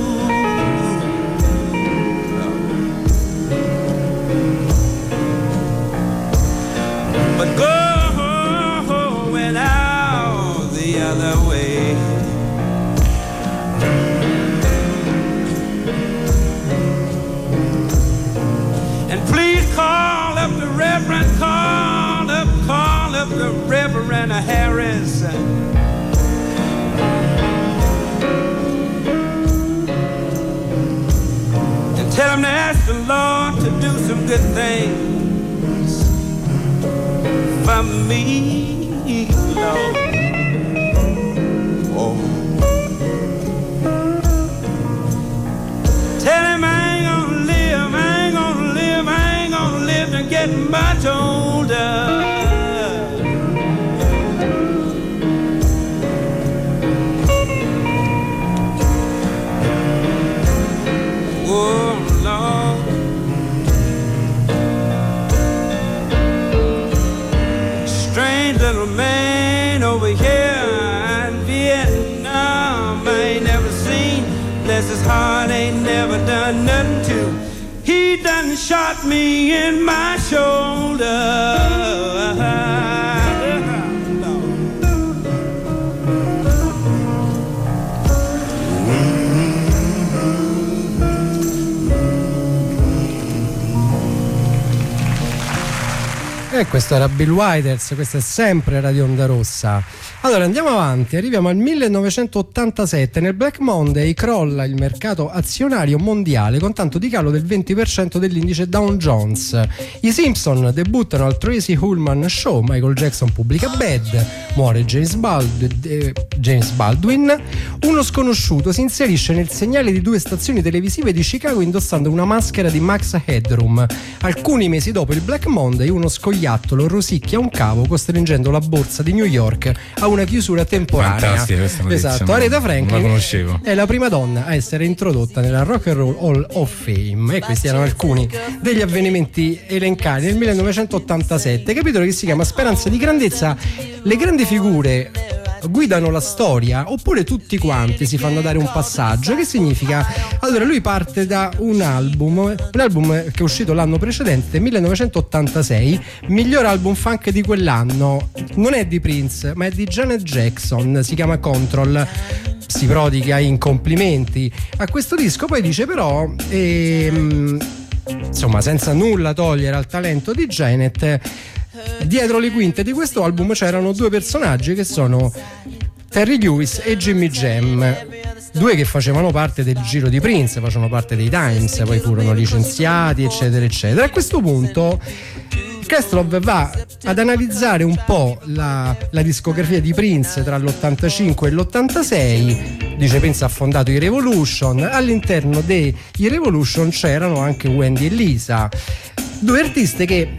But going out the other way. And please call up the Reverend, call up, call up the Reverend Harris. And tell him to ask the Lord to do some good things for me, Lord. Oh. Tell him I ain't gonna live, I ain't gonna live, I ain't gonna live to get much older. Oh, Lord. Strange little man over here in Vietnam, I ain't never seen. Bless his heart, ain't never done nothing to. He done shot me in my shoulder. E questo era Bill Withers, questa è sempre Radio Onda Rossa. Allora andiamo avanti, arriviamo al millenovecentottantasette. Nel Black Monday crolla il mercato azionario mondiale con tanto di calo del venti per cento dell'indice Dow Jones. I Simpson debuttano al Tracy Ullman Show, Michael Jackson pubblica Bad, muore James Baldwin, eh, James Baldwin. Uno sconosciuto si inserisce nel segnale di due stazioni televisive di Chicago indossando una maschera di Max Headroom. Alcuni mesi dopo il Black Monday uno scoiattolo rosicchia un cavo costringendo la borsa di New York a una chiusura temporanea. Fantastica questa notizia. Esatto. Aretha Franklin non la conoscevo. È la prima donna a essere introdotta nella Rock and Roll Hall of Fame, e questi erano alcuni degli avvenimenti elencati nel millenovecentottantasette. Capitolo che si chiama Speranza di grandezza. Le grandi figure guidano la storia oppure tutti quanti si fanno dare un passaggio. Che significa? Allora lui parte da un album, un album che è uscito l'anno precedente, millenovecentottantasei, miglior album funk di quell'anno. Non è di Prince, ma è di Janet Jackson, si chiama Control. Si prodiga in complimenti a questo disco, poi dice però ehm, insomma, senza nulla togliere al talento di Janet, dietro le quinte di questo album c'erano due personaggi che sono Terry Lewis e Jimmy Jam, due che facevano parte del giro di Prince, facevano parte dei Times, poi furono licenziati eccetera eccetera. A questo punto Questlove va ad analizzare un po' la, la discografia di Prince tra l'ottantacinque e l'ottantasei. Dice Prince ha fondato i Revolution, all'interno dei Revolution c'erano anche Wendy e Lisa, due artiste che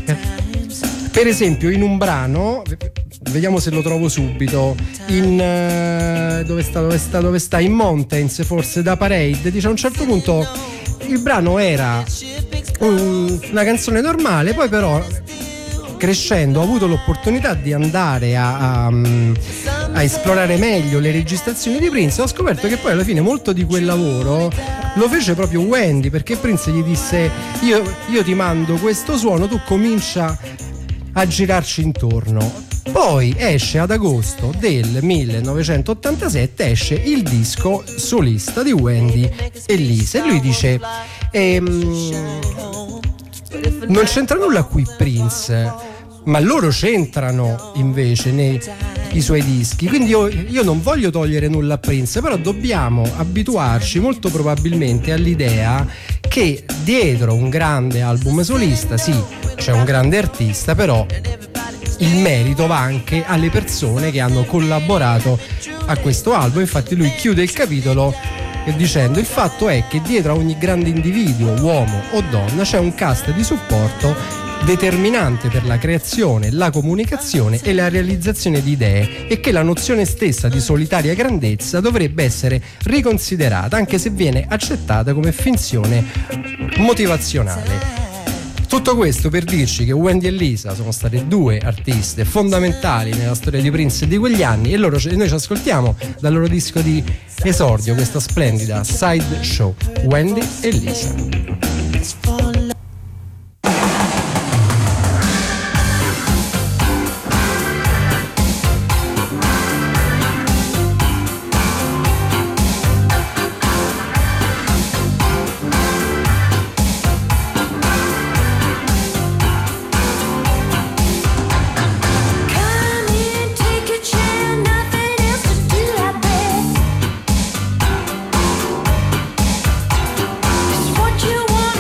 per esempio in un brano, vediamo se lo trovo subito, in uh, dove sta dove sta dove sta in Mountains, forse da Parade, dice a un certo punto il brano era un, una canzone normale, poi però crescendo ho avuto l'opportunità di andare a, a, a esplorare meglio le registrazioni di Prince, ho scoperto che poi alla fine molto di quel lavoro lo fece proprio Wendy, perché Prince gli disse io, io ti mando questo suono, tu comincia a girarci intorno. Poi esce ad agosto del millenovecentottantasette, esce il disco solista di Wendy e Lisa e lui dice ehm, non c'entra nulla qui Prince, ma loro c'entrano invece nei i suoi dischi, quindi io, io non voglio togliere nulla a Prince, però dobbiamo abituarci molto probabilmente all'idea che dietro un grande album solista sì, c'è un grande artista, però il merito va anche alle persone che hanno collaborato a questo album. Infatti lui chiude il capitolo dicendo il fatto è che dietro a ogni grande individuo, uomo o donna, c'è un cast di supporto determinante per la creazione, la comunicazione e la realizzazione di idee, e che la nozione stessa di solitaria grandezza dovrebbe essere riconsiderata, anche se viene accettata come finzione motivazionale. Tutto questo per dirci che Wendy e Lisa sono state due artiste fondamentali nella storia di Prince di quegli anni, e loro, noi ci ascoltiamo dal loro disco di esordio questa splendida Side Show, Wendy e Lisa. What you want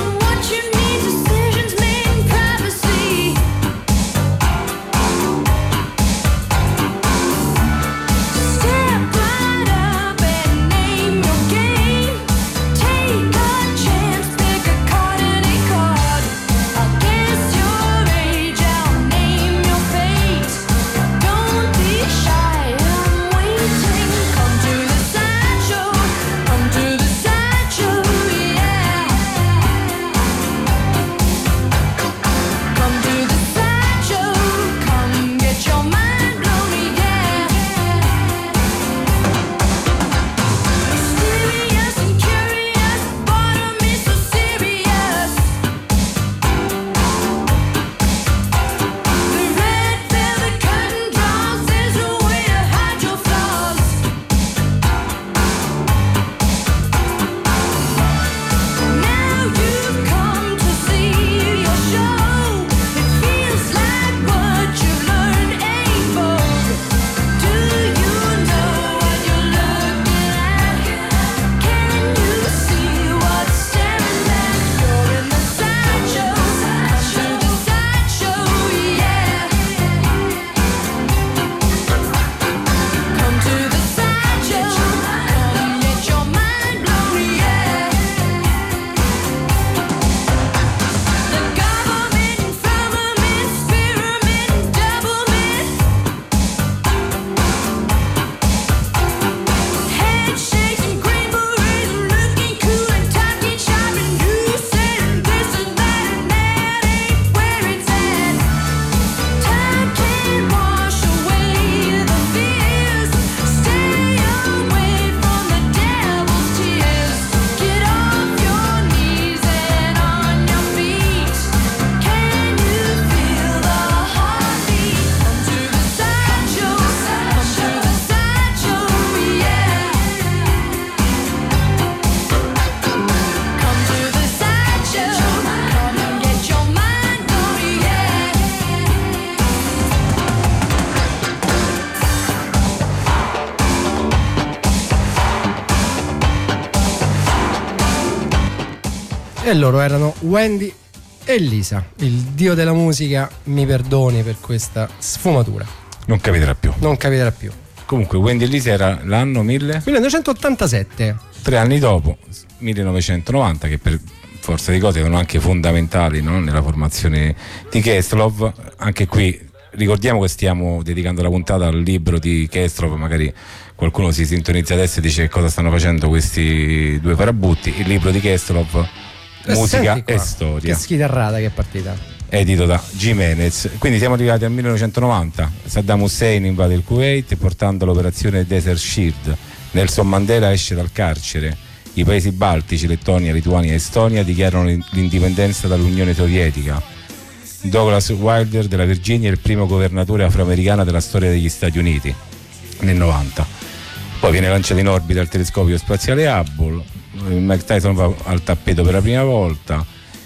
E loro erano Wendy e Lisa. Il dio della musica mi perdoni per questa sfumatura. Non capiterà più. Non capiterà più. Comunque Wendy e Lisa era l'anno mille? millenovecentottantasette. Tre anni dopo, millenovecentonovanta, che per forza di cose erano anche fondamentali, no? Nella formazione di Questlove. Anche qui ricordiamo che stiamo dedicando la puntata al libro di Questlove, magari qualcuno si sintonizza adesso e dice cosa stanno facendo questi due farabutti. Il libro di Questlove, E musica e storia, che schitarrata che è partita, edito da Jimenez. Quindi siamo arrivati al millenovecentonovanta. Saddam Hussein invade il Kuwait portando l'operazione Desert Shield. Nelson Mandela esce dal carcere. I paesi baltici, Lettonia, Lituania e Estonia dichiarano l'indipendenza dall'Unione Sovietica. Douglas Wilder della Virginia è il primo governatore afroamericano della storia degli Stati Uniti nel novanta. Poi viene lanciato in orbita il telescopio spaziale Hubble. Mike Tyson va al tappeto per la prima volta.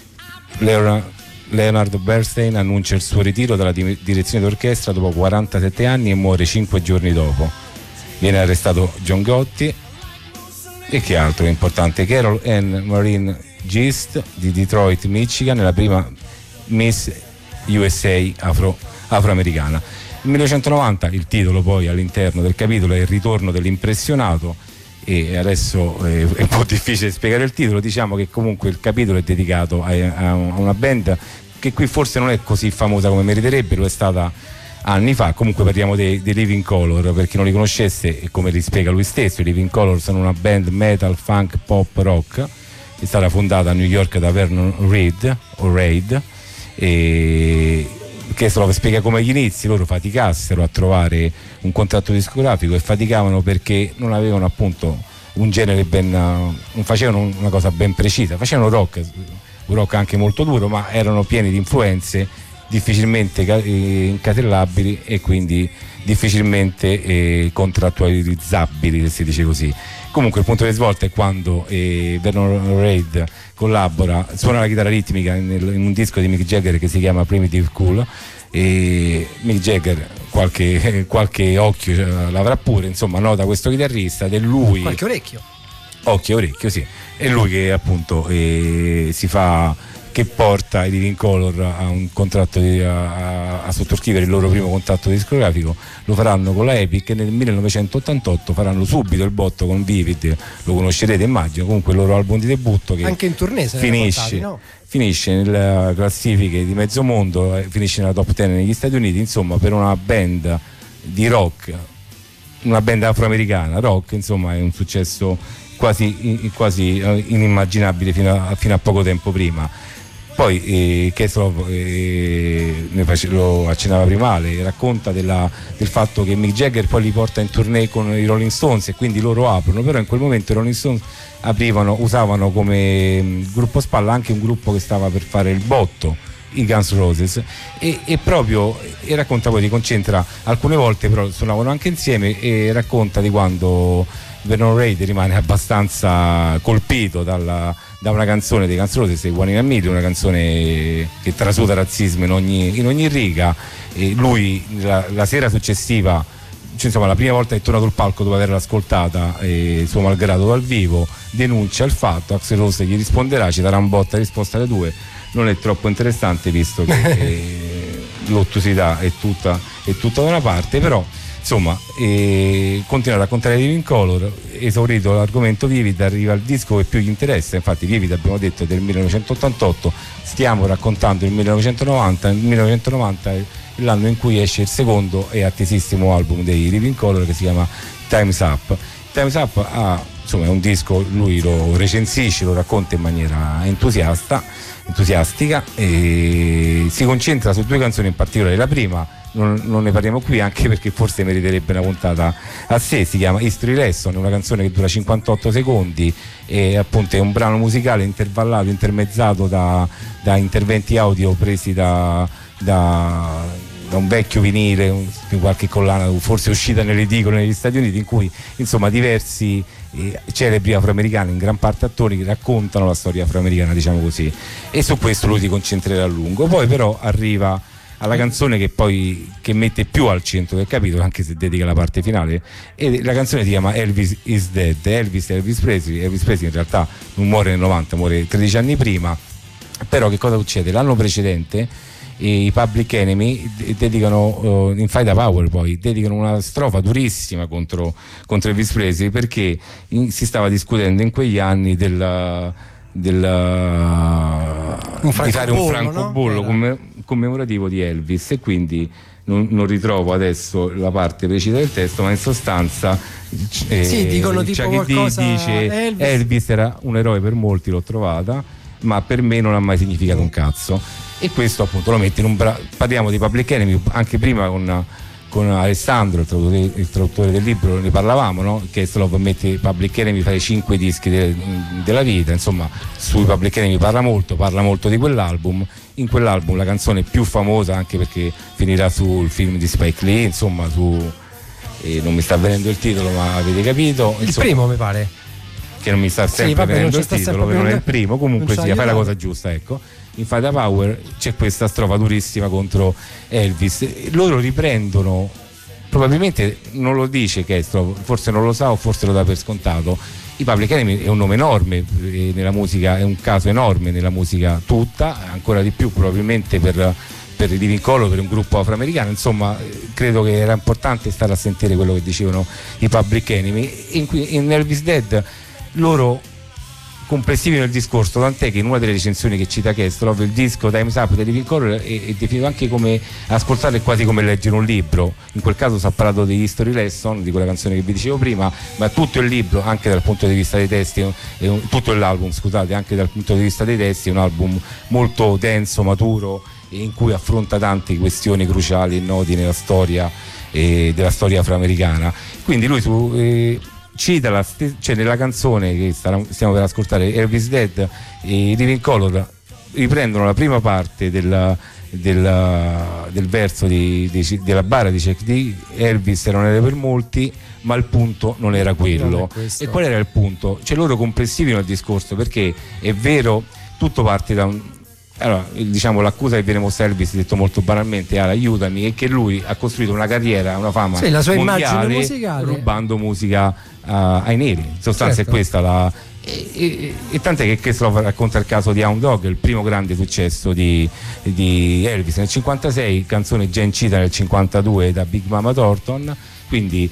Leonard Bernstein annuncia il suo ritiro dalla direzione d'orchestra dopo quarantasette anni e muore cinque giorni dopo. Viene arrestato John Gotti. E che altro è importante? Carol Ann Maureen Gist di Detroit, Michigan, è la prima Miss U S A afro, afroamericana. Nel millenovecentonovanta il titolo poi all'interno del capitolo è Il ritorno dell'impressionato, e adesso è un po' difficile spiegare il titolo. Diciamo che comunque il capitolo è dedicato a, a una band che qui forse non è così famosa come meriterebbe, lo è stata anni fa. Comunque parliamo dei, dei Living Colour, per chi non li conoscesse, e come li spiega lui stesso, i Living Colour sono una band metal, funk, pop, rock. È stata fondata a New York da Vernon Reid o Reid, e che se lo spiega come agli inizi loro faticassero a trovare un contratto discografico, e faticavano perché non avevano appunto un genere ben, non facevano una cosa ben precisa, facevano rock, un rock anche molto duro, ma erano pieni di influenze difficilmente incasellabili e quindi difficilmente eh, contrattualizzabili, se si dice così. Comunque il punto di svolta è quando eh, Vernon Reid collabora, suona la chitarra ritmica in, in un disco di Mick Jagger che si chiama Primitive Cool, e Mick Jagger qualche, qualche occhio l'avrà pure, insomma nota questo chitarrista, ed è lui, qualche orecchio occhio e orecchio, sì, è lui che appunto eh, si fa, che porta i Living Colour a un contratto di, a, a sottoscrivere il loro primo contratto discografico. Lo faranno con la Epic e nel millenovecentottantotto faranno subito il botto con Vivid, lo conoscerete immagino, comunque il loro album di debutto che anche in tournée se finisce, portati, no? finisce nelle classifiche di mezzo mondo, finisce nella top dieci negli Stati Uniti. Insomma, per una band di rock, una band afroamericana rock, insomma è un successo quasi, quasi inimmaginabile fino a, fino a poco tempo prima. Poi eh, Questlove eh, ne face, lo accennava prima Ale, racconta della, del fatto che Mick Jagger poi li porta in tournée con i Rolling Stones e quindi loro aprono, però in quel momento i Rolling Stones aprivano, usavano come mh, gruppo spalla anche un gruppo che stava per fare il botto, i Guns N' Roses, e, e proprio e racconta, poi ti concentra alcune volte, però suonavano anche insieme, e racconta di quando Vernon Reid rimane abbastanza colpito dalla, da una canzone dei Guns N' Roses, One in a Million, una canzone che trasuda razzismo in ogni, in ogni riga, e lui la, la sera successiva, cioè, insomma la prima volta che torna sul palco dopo averla ascoltata eh, suo malgrado dal vivo, denuncia il fatto. Axl Rose gli risponderà, ci darà un botta risposta alle due, non è troppo interessante visto che eh, l'ottusità è tutta, è tutta da una parte, però insomma eh, continua a raccontare di Living Colour. Esaurito l'argomento Vivid, arriva il disco che più gli interessa. Infatti Vivid, abbiamo detto, è del millenovecentottantotto, stiamo raccontando il millenovecentonovanta. Il millenovecentonovanta è l'anno in cui esce il secondo e attesissimo album dei Living Colour, che si chiama Time's Up. Time's Up ha, insomma, è un disco, lui lo recensisce, lo racconta in maniera entusiasta, entusiastica, e si concentra su due canzoni in particolare. La prima non, non ne parliamo qui, anche perché forse meriterebbe una puntata a sé, si chiama History Lesson, è una canzone che dura cinquantotto secondi e appunto è un brano musicale intervallato, intermezzato da, da interventi audio presi da, da, da un vecchio vinile, un, qualche collana forse uscita nelle edicole negli Stati Uniti, in cui insomma diversi eh, celebri afroamericani, in gran parte attori, che raccontano la storia afroamericana, diciamo così, e su questo lui si concentrerà a lungo. Poi però arriva alla canzone che poi che mette più al centro del capitolo, anche se dedica la parte finale, e la canzone si chiama Elvis is Dead. Elvis Elvis Presley. Elvis Presley in realtà non muore nel novanta, muore tredici anni prima. Però che cosa succede? L'anno precedente i Public Enemy dedicano, uh, in Fight the Power poi dedicano una strofa durissima contro, contro Elvis Presley, perché in, si stava discutendo in quegli anni del, del un di fare un francobollo, no? come, commemorativo di Elvis, e quindi non, non ritrovo adesso la parte precisa del testo, ma in sostanza eh, sì, dicono tipo Chuck D qualcosa, dice Elvis. Elvis era un eroe per molti, l'ho trovata, ma per me non ha mai significato un cazzo. E questo appunto lo mette in un bra- parliamo di Public Enemy anche prima con, con Alessandro, il traduttore, il traduttore del libro, ne parlavamo, no? Che Slov mette Public Enemy fra i cinque dischi de- della vita, insomma sui Public Enemy parla molto, parla molto di quell'album. In quell'album la canzone più famosa, anche perché finirà sul film di Spike Lee, insomma su eh, non mi sta venendo il titolo, ma avete capito, il insomma, primo mi pare che non mi sta sempre sì, vabbè, venendo non il sta titolo, che non è il primo, comunque sia, fai la cosa giusta, ecco. In Fight the Power c'è questa strofa durissima contro Elvis. Loro riprendono, probabilmente non lo dice Kestrov, forse non lo sa o forse lo dà per scontato. I Public Enemy è un nome enorme nella musica, è un caso enorme nella musica tutta, ancora di più probabilmente per, per i Living Colour, per un gruppo afroamericano. Insomma, credo che era importante stare a sentire quello che dicevano i Public Enemy. In, in Elvis Dead loro complessivi nel discorso, tant'è che in una delle recensioni che cita Kestrov il disco Time's Up dei Living Colour è, è definito anche come ascoltarlo, è quasi come leggere un libro. In quel caso si è parlato di History Lesson, di quella canzone che vi dicevo prima, ma tutto il libro, anche dal punto di vista dei testi, è un, tutto l'album scusate, anche dal punto di vista dei testi è un album molto denso, maturo, in cui affronta tante questioni cruciali e noti nella storia eh, della storia afroamericana. Quindi lui su eh, cita la st- cioè nella canzone che stiamo per ascoltare, Elvis Dead, e i Living Colour riprendono la prima parte della, della, del verso di, di, della bara di Chuck D. Elvis era un eroe per molti, ma il punto non era quello. Non e qual era il punto? Cioè loro complessivi nel discorso, perché è vero, tutto parte da un allora, diciamo, l'accusa che viene mossa a Elvis, detto molto banalmente, Ala, aiutami, è che lui ha costruito una carriera, una fama sì, la sua mondiale, musicale, rubando musica uh, ai neri. In sostanza certo. È questa la e, e, e tant'è che Kestrov racconta il caso di Hound Dog, il primo grande successo di, di Elvis nel cinquantasei, canzone già incita nel cinquantadue da Big Mama Thornton, quindi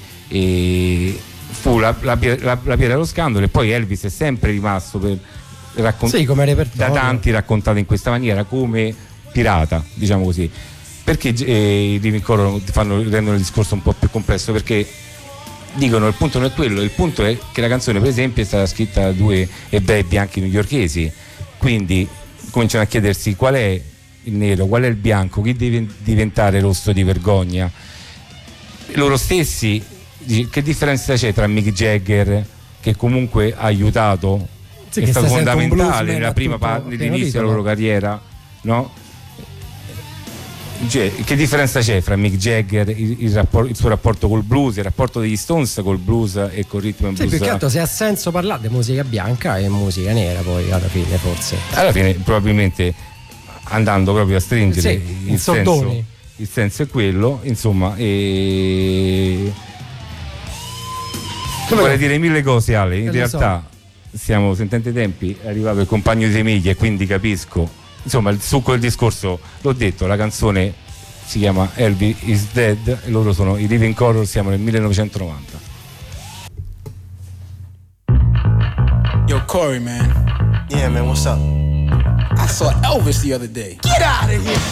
e, fu la, la, la, la pietra dello scandalo. E poi Elvis è sempre rimasto per Raccon- sì, come da tanti raccontato in questa maniera come pirata, diciamo così, perché eh, i Living Colour fanno rendono il discorso un po' più complesso, perché dicono il punto non è quello, il punto è che la canzone per esempio è stata scritta da due ebrei bianchi newyorkesi, quindi cominciano a chiedersi qual è il nero, qual è il bianco, chi deve diventare rosso di vergogna. Loro stessi, che differenza c'è tra Mick Jagger, che comunque ha aiutato, sì, è stato fondamentale nella prima parte dell'inizio della loro carriera, no? Cioè, che differenza c'è fra Mick Jagger, il, il, rapport, il suo rapporto col blues, il rapporto degli Stones col blues e col rhythm and sì, blues? Più che altro se ha senso parlare di musica bianca e musica nera, poi alla fine forse alla fine probabilmente, andando proprio a stringere sì, il senso, il senso è quello, insomma. E vorrei dire mille cose, Ale, in realtà so. Stiamo sentendo i tempi, è arrivato il compagno di Emiglia e quindi capisco, insomma, il succo del discorso l'ho detto. La canzone si chiama Elvis is Dead e loro sono i Living Colour, siamo nel millenovecentonovanta. Yo, Corey, man. Yeah, man, what's up? I saw Elvis the other day. Get out of here!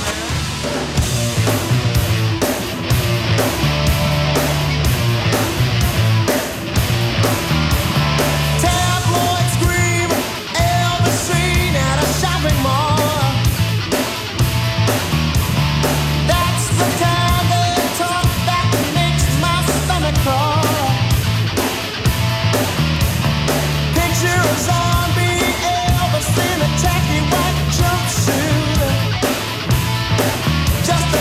Just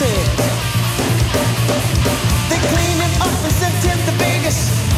said. They cleaned him up and sent him to Vegas.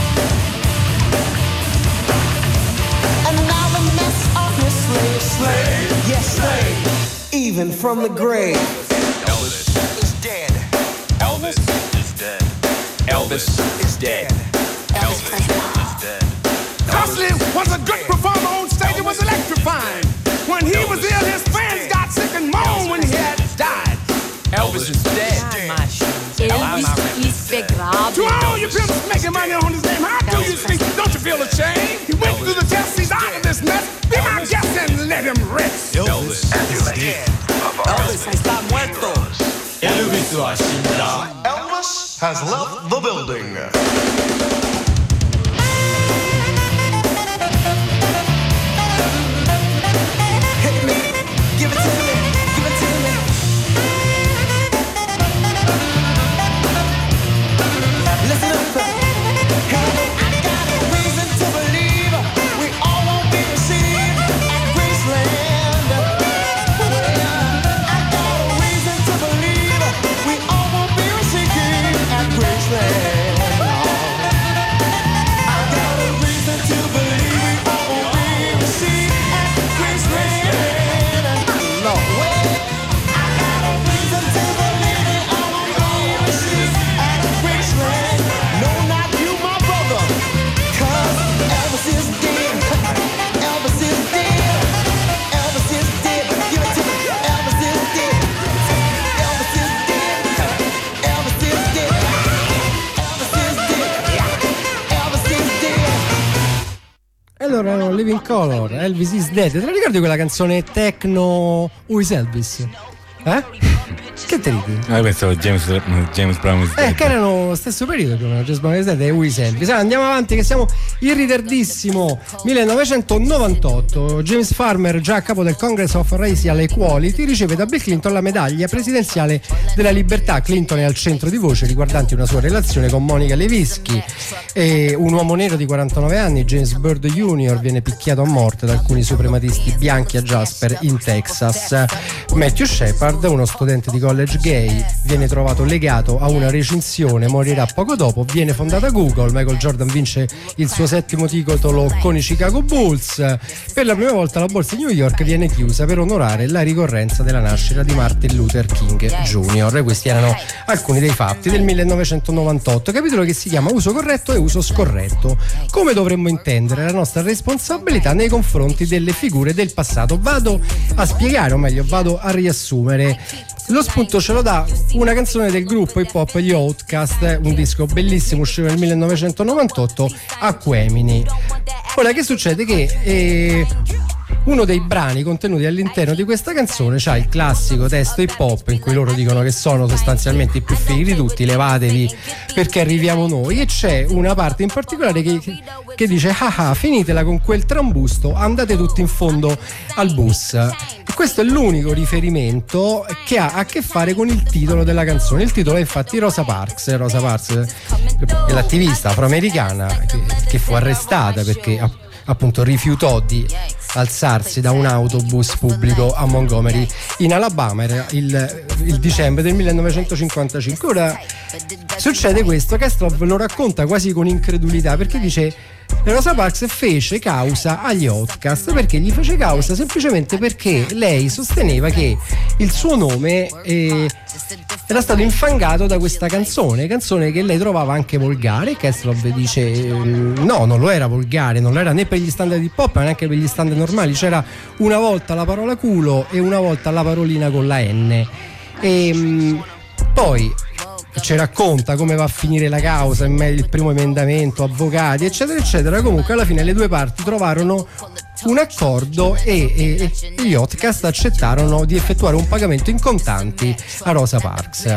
And now the mess of his slave, slave, yes, slave, even from the grave. Elvis is dead. Elvis is dead. Elvis is dead. Elvis is dead. Presley was a good performer on stage. It was electrifying. When he was ill, his fans got sick and moaned when he had died. Elvis is dead. Elvis is begraben. To all you pimps making money on his name, how do you think? Don't you feel ashamed? He went through the test, he's out of this mess. Be my guest and let him rest. Elvis is dead. Elvis está muerto. Elvis Elvis has left the building. Hit me, give it to me, give it to me. Listen up, hey, I got a reason to believe we all won't be received at Graceland. I got a reason to believe we all won't be received at Graceland. I got a reason to believe we all won't be received at Graceland. Lord, well, I got a reason to believe we all won't be received at Graceland. No, not you, my brother, 'cause Elvis is dead. Elvis is dead. Elvis is dead. Give it to me. Elvis is dead. Elvis is dead. Elvis is dead. Elvis is dead. Elvis is dead. E allora erano Living Color, Elvis is Dead. Te la ricordi quella canzone techno Who is Elvis? Eh? Che te ridi? Ah, questo James, James Brown is Eh, dead. che erano lo stesso periodo più o meno, James Brown is Dead e Who is Elvis. Allora, andiamo avanti che siamo in ritardissimo. millenovecentonovantotto, James Farmer, già a capo del Congress of Racial Equality, riceve da Bill Clinton la medaglia presidenziale della libertà. Clinton è al centro di voce riguardanti una sua relazione con Monica Lewinsky. E un uomo nero di quarantanove anni, James Byrd junior, viene picchiato a morte da alcuni suprematisti bianchi a Jasper in Texas. Matthew Shepard, uno studente di college gay, viene trovato legato a una recinzione, morirà poco dopo. Viene fondata Google. Michael Jordan vince il suo settimo titolo con i Chicago Bulls. Per la prima volta la borsa di New York viene chiusa per onorare la ricorrenza della nascita di Martin Luther King junior E questi erano alcuni dei fatti del millenovecentonovantotto, capitolo che si chiama Uso corretto e uso scorretto. Come dovremmo intendere la nostra responsabilità nei confronti delle figure del passato? Vado a spiegare, o meglio vado a riassumere. Lo spunto ce lo dà una canzone del gruppo hip hop gli Outkast, un disco bellissimo uscito nel millenovecentonovantotto, Aquemini. Ora che succede? Che eh, uno dei brani contenuti all'interno di questa canzone c'ha il classico testo hip hop in cui loro dicono che sono sostanzialmente i più fighi di tutti, levatevi perché arriviamo noi, e c'è una parte in particolare che, che dice ah ah, finitela con quel trambusto, andate tutti in fondo al bus. E questo è l'unico riferimento che ha a che fare con il titolo della canzone. Il titolo è infatti Rosa Parks. Rosa Parks è l'attivista afroamericana che, che fu arrestata perché appunto rifiutò di alzarsi da un autobus pubblico a Montgomery in Alabama. Era il, il dicembre del millenovecentocinquantacinque. Ora succede questo, Kestroff lo racconta quasi con incredulità perché dice Rosa Parks fece causa agli Outkast. Perché gli fece causa? Semplicemente perché lei sosteneva che il suo nome eh, era stato infangato da questa canzone canzone che lei trovava anche volgare. Kestroff dice no, non lo era volgare, non lo era né per gli standard hip hop ma neanche per gli standard normali. C'era una volta la parola culo e una volta la parolina con la N. E mh, poi ci racconta come va a finire la causa, il primo emendamento, avvocati eccetera eccetera. Comunque alla fine le due parti trovarono un accordo e, e, e gli Outkast accettarono di effettuare un pagamento in contanti a Rosa Parks.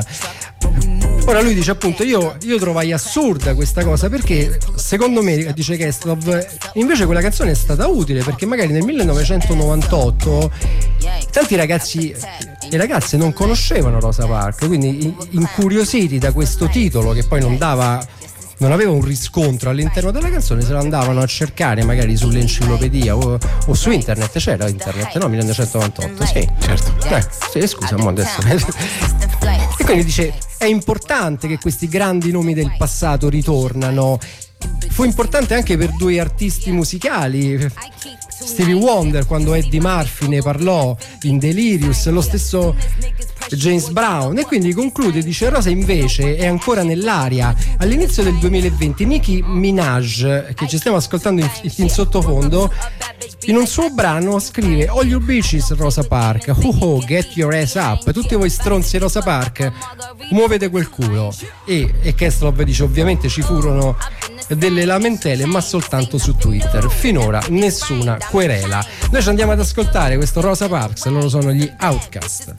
Ora lui dice appunto io, io trovai assurda questa cosa perché secondo me, dice Kestroff, invece quella canzone è stata utile perché magari nel millenovecentonovantotto tanti ragazzi e ragazze non conoscevano Rosa Parks, quindi incuriositi da questo titolo che poi non dava non aveva un riscontro all'interno della canzone, se lo andavano a cercare magari sull'enciclopedia o, o su internet. C'era internet, no? millenovecentonovantotto, sì, certo. Eh, sì, scusa, mo adesso. E quindi dice è importante che questi grandi nomi del passato ritornano. Fu importante anche per due artisti musicali, Stevie Wonder quando Eddie Murphy ne parlò in Delirious, lo stesso James Brown, e quindi conclude, dice Rosa invece è ancora nell'aria. All'inizio del duemilaventi Nicki Minaj, che ci stiamo ascoltando in, in sottofondo, in un suo brano scrive All you bitches Rosa Park, ho ho, get your ass up, tutti voi stronzi Rosa Park, muovete quel culo. E, e Questlove dice ovviamente ci furono delle lamentele ma soltanto su Twitter, finora nessuna querela. Noi ci andiamo ad ascoltare questo Rosa Parks, loro sono gli Outkast.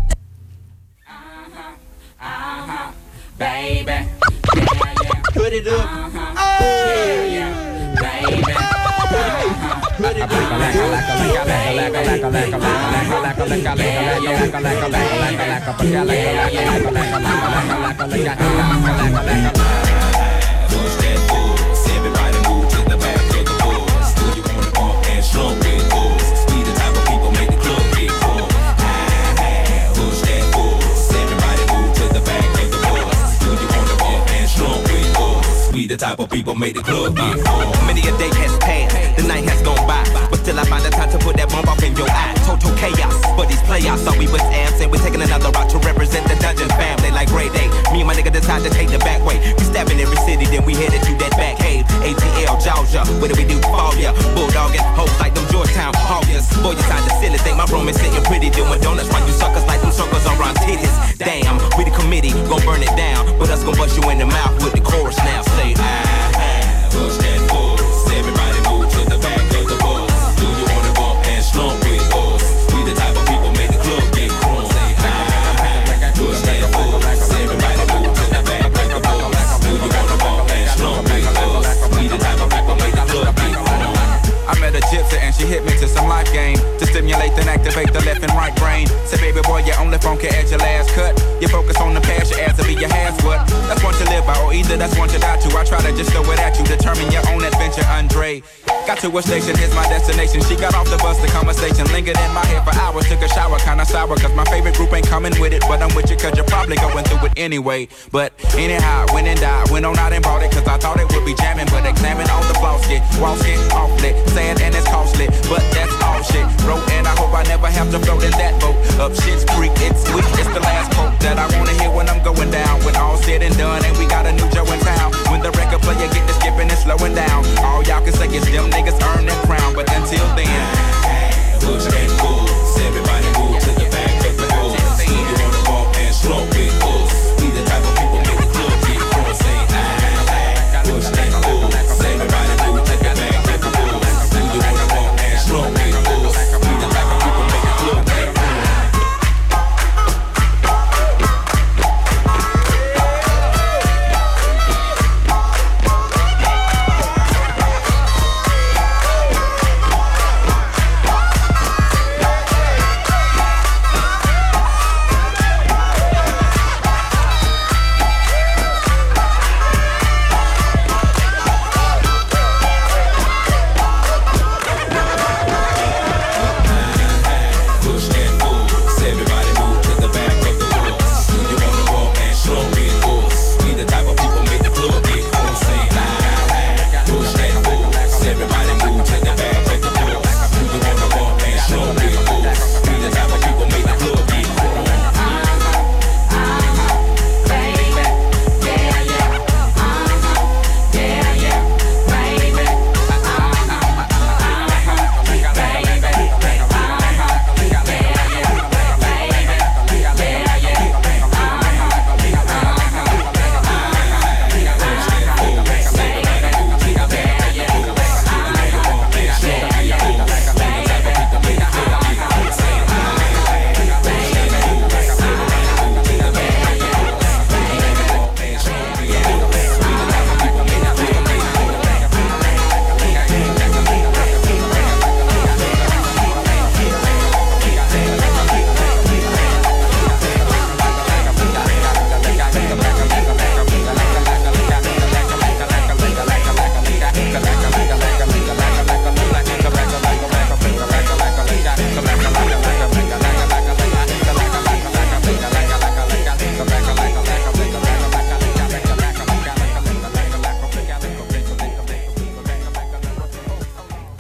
Baby, yeah, yeah. Put it up, oh yeah, yeah, baby. Put it up, push that force. Everybody move to the back of the bus. Do you wanna bump and slump with us? We the type of people make the club get full. Push that force. Everybody move to the back of the bus. Do you wanna bump and slump with us? We the type of people make the club get full. Many a day has passed, the night has gone by, but still I find the time to put that bomb off in your eye. Total chaos, but these playoffs thought we was absent. We're taking another route to represent the Dungeon family like Grey Day. Me and my nigga decide to take the back way. We stabbing every city, then we headed to that back cave. A T L, Georgia, what do we do for ya? Bulldogging hoes like them Georgetown Hawkers. Boy, you sound the silly, think my room is sitting pretty, doing donuts while you suckers like them circles around titties. Damn, we the committee, gon' burn it down, but us gon' bust you in the mouth with the chorus now. Say, ah, ah, push that force. Everybody move to the back of the bus. Do you wanna bump and slump with us? We the type of people make the club get crunk. Say, ah, ah, push that force. Everybody move to the back of the bus. Do you wanna bump and slump with us? We the type of people make the club get crunk. I met a gypsy and she hit me to some life game to stimulate and activate the left and right brain. Say, baby boy, you only funky at your last cut. You focus on the past, your ass will be your half what. That's one to live by, or either that's one to die to. I try to just throw it at you, determine your own adventure, Andre. Got to a station, here's my destination. She got off the bus, the conversation lingered in my head for hours. Took a shower, kinda sour, cause my favorite group ain't coming with it. But I'm with you, cause you're probably going through it anyway. But anyhow, went and died, went on out and bought it, cause I thought it would be jamming. But examine all the flaws, get walls get awfully sad and it's costly, but that's all shit. Wrote and I hope I never have to float in that boat. Up shit's creek, it's sweet, it's the last quote that I wanna hear when I'm going down. When all said and done, and we got a new Joe in town. When the record player get to skipping and slowing down, all y'all can say is them niggas earn that crown. But until then, push that force. Everybody move to the back of the bus. Do you wanna bump and slump with us? We the type of people make the club get crunk. Say, ah, push that force. Everybody move to the back of the bus. Do you wanna bump and slump with us? We the type of people make the club get crunk.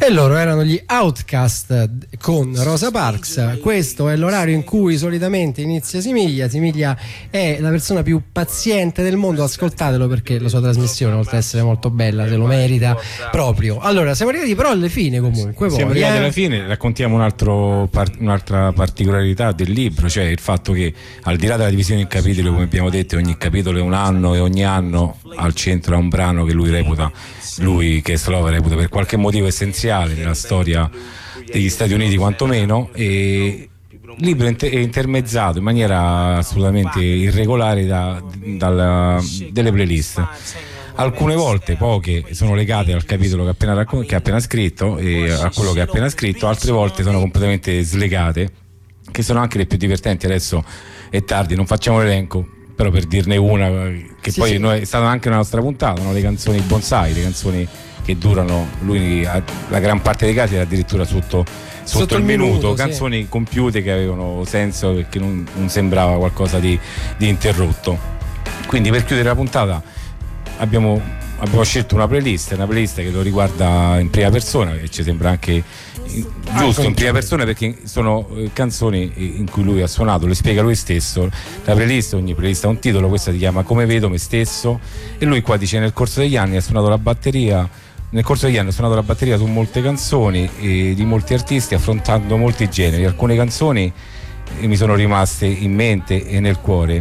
E loro erano gli Outcast con Rosa Parks. Questo è l'orario in cui solitamente inizia Simiglia. Simiglia è la persona più paziente del mondo, ascoltatelo perché la sua trasmissione, oltre ad essere molto bella, se lo merita proprio. Allora, siamo arrivati però alle fine comunque. Poi, siamo arrivati eh? alla fine, raccontiamo un altro par- un'altra particolarità del libro, cioè il fatto che al di là della divisione in capitoli, come abbiamo detto, ogni capitolo è un anno e ogni anno al centro ha un brano che lui reputa, lui che Slova reputa per qualche motivo essenziale nella storia degli Stati Uniti quantomeno, e il libro è intermezzato in maniera assolutamente irregolare da, dalla, delle playlist. Alcune volte, poche, sono legate al capitolo che ha appena, raccon- che ha appena scritto e a quello che ha appena scritto, altre volte sono completamente slegate, che sono anche le più divertenti. Adesso è tardi, non facciamo l'elenco, però per dirne una che sì, poi sì. Noi, è stata anche una nostra puntata, no? Le canzoni bonsai, le canzoni che durano, lui la gran parte dei casi era addirittura sotto, sotto, sotto il, il minuto, minuto canzoni sì. compiute che avevano senso perché non, non sembrava qualcosa di, di interrotto. Quindi per chiudere la puntata abbiamo, abbiamo scelto una playlist, una playlist che lo riguarda in prima persona, e ci sembra anche giusto in prima persona perché sono canzoni in cui lui ha suonato, le spiega lui stesso. La playlist, ogni playlist ha un titolo, questa si chiama Come vedo me stesso, e lui qua dice: nel corso degli anni ha suonato la batteria nel corso degli anni ho suonato la batteria su molte canzoni e di molti artisti, affrontando molti generi. Alcune canzoni mi sono rimaste in mente e nel cuore,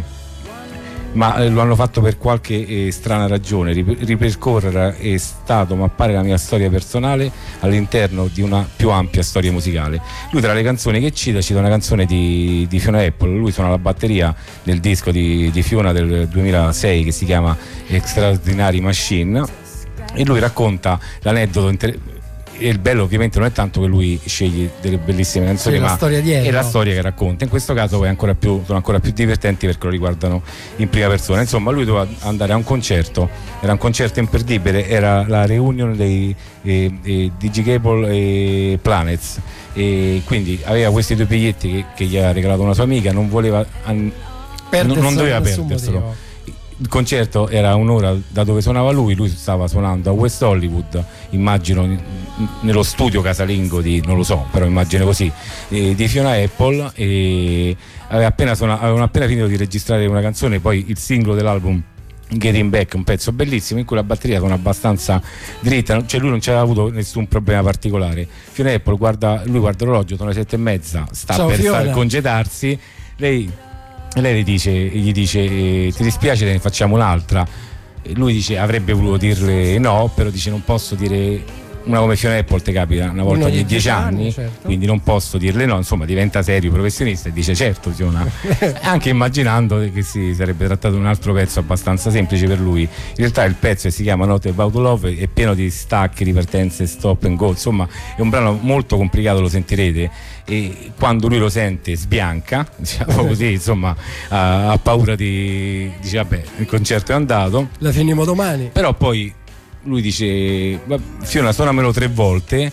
ma lo hanno fatto per qualche eh, strana ragione. Ripercorrere è stato mappare la mia storia personale all'interno di una più ampia storia musicale. Lui tra le canzoni che cita cita una canzone di, di Fiona Apple. Lui suona la batteria nel disco di, di Fiona del duemilasei che si chiama Extraordinary Machine, e lui racconta l'aneddoto inter- e il bello ovviamente non è tanto che lui sceglie delle bellissime canzoni, sì, ma la storia dietro, è la storia che racconta. In questo caso poi è ancora più, sono ancora più divertenti perché lo riguardano in prima persona. Insomma, lui doveva andare a un concerto, era un concerto imperdibile, era la reunion dei eh, eh, Digicable e Planets, e quindi aveva questi due biglietti che, che gli ha regalato una sua amica, non voleva an- non, non doveva perderselo. Motivo. Il concerto era un'ora da dove suonava lui, lui stava suonando a West Hollywood, immagino nello studio casalingo di, non lo so, però immagino così, eh, di Fiona Apple, e aveva appena, suonato, avevano appena finito di registrare una canzone, poi il singolo dell'album Getting Back, un pezzo bellissimo in cui la batteria suona abbastanza dritta, cioè lui non ci aveva avuto nessun problema particolare. Fiona Apple guarda, lui guarda l'orologio, sono le sette e mezza, sta Ciao, per Fiona. congedarsi, lei lei gli dice, gli dice eh, ti dispiace, ne facciamo un'altra? E lui dice avrebbe voluto dirle no, però dice non posso dire, una come Fiona Apple te capita una volta ogni dieci anni, anni certo. Quindi non posso dirle no, insomma diventa serio, professionista, e dice certo Fiona, anche immaginando che si sarebbe trattato di un altro pezzo abbastanza semplice per lui. In realtà il pezzo, che si chiama Not About Love, è pieno di stacchi, ripartenze, stop and go, insomma è un brano molto complicato, lo sentirete, e quando lui lo sente sbianca, diciamo così, insomma ha, ha paura di, dice vabbè il concerto è andato, la finimo domani, però poi lui dice Fiona suonamelo tre volte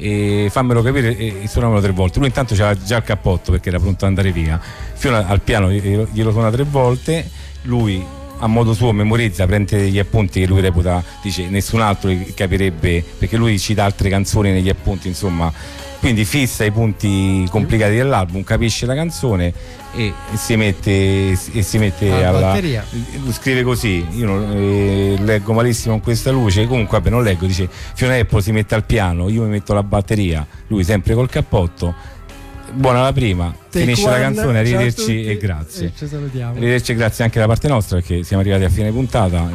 e fammelo capire, e suonamelo tre volte. Lui intanto c'aveva già il cappotto perché era pronto ad andare via. Fiona al piano glielo, glielo suona tre volte, lui a modo suo memorizza, prende degli appunti che lui reputa, dice nessun altro capirebbe, perché lui cita altre canzoni negli appunti, insomma, quindi fissa i punti complicati dell'album, capisce la canzone e, e si mette e si mette alla, alla batteria. Scrive così, io non, eh, leggo malissimo con questa luce, comunque vabbè non leggo, dice Fiona Apple si mette al piano, io mi metto la batteria, lui sempre col cappotto. Buona la prima, Take finisce one, la canzone, arrivederci e grazie. E ci salutiamo. Arrivederci e grazie anche da parte nostra perché siamo arrivati a fine puntata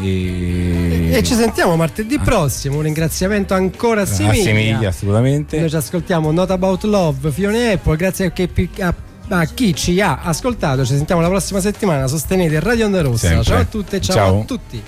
e, e ci sentiamo martedì prossimo. Un ringraziamento ancora a Simiglia. A Simiglia, assolutamente. Noi ci ascoltiamo Not About Love, Fiona Apple, grazie a chi, a, a chi ci ha ascoltato. Ci sentiamo la prossima settimana. Sostenete Radio Onda Rossa. Sempre. Ciao a tutte e ciao, ciao a tutti.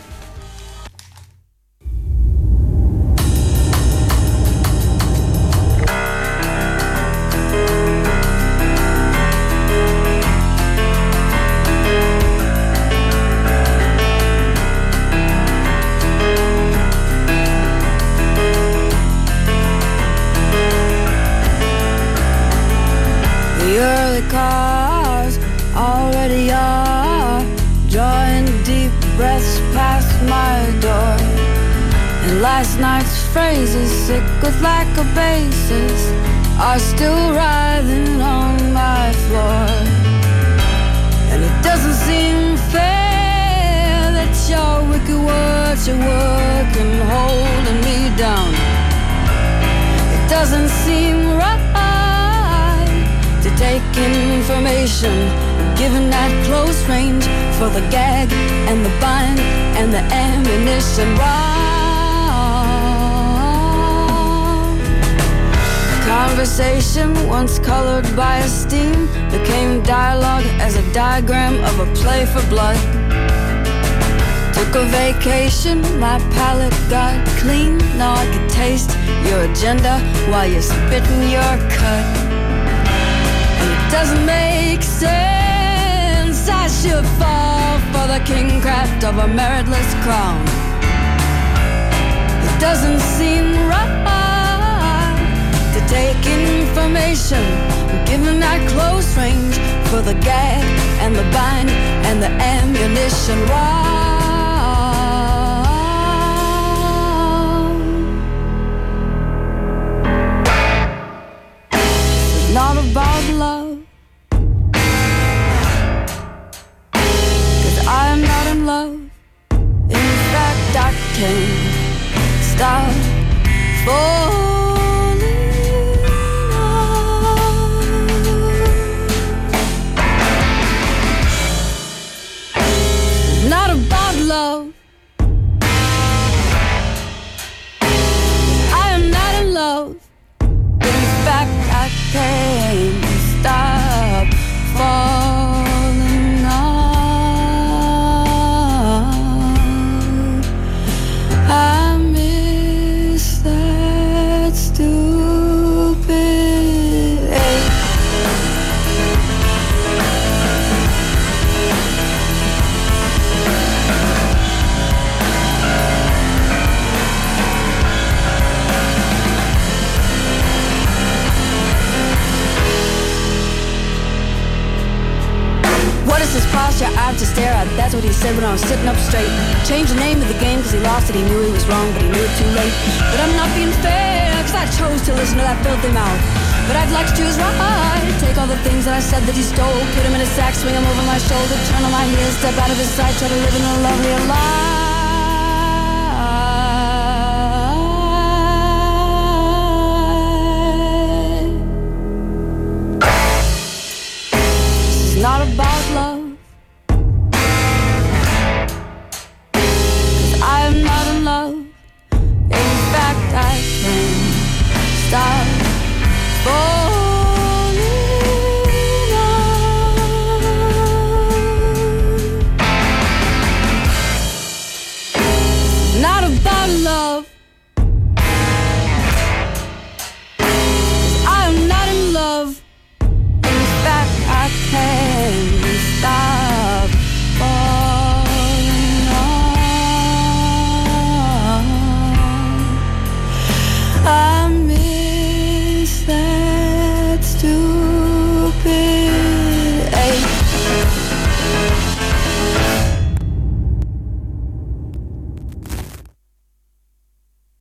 Cars already are drawing deep breaths past my door, and Last night's phrases, sick with lack of basis, are still writhing on my floor. And it doesn't seem fair that your wicked words are working, holding me down. It doesn't seem right to take information given at close range for the gag and the bind and the ammunition. Wrong. Conversation once colored by esteem became dialogue as a diagram of a play for blood. Took a vacation, my palate got clean. Now I could taste your agenda while you're spitting your cut. And it doesn't make sense, I should fall for the king craft of a meritless crown. It doesn't seem right to take information given at close range for the gag and the bind and the ammunition. Wrong. This is not about love, 'cause I am not in love. In fact, I can't stop falling. Not about love. I am not in love. In fact, I can't stop falling on. I miss that stupid ache. What is this posture I have to stare at? That's what he said when I was sitting up straight. Changed the name of the game 'cause he lost it. He knew he was wrong, but he knew it too late. But I'm not being fair 'cause I chose to listen to that filthy mouth. But I'd like to choose right. Take all the things that I said that he stole, put him in a sack, swing him over my shoulder, turn on my heels, step out of his sight, try to live in a lovelier life.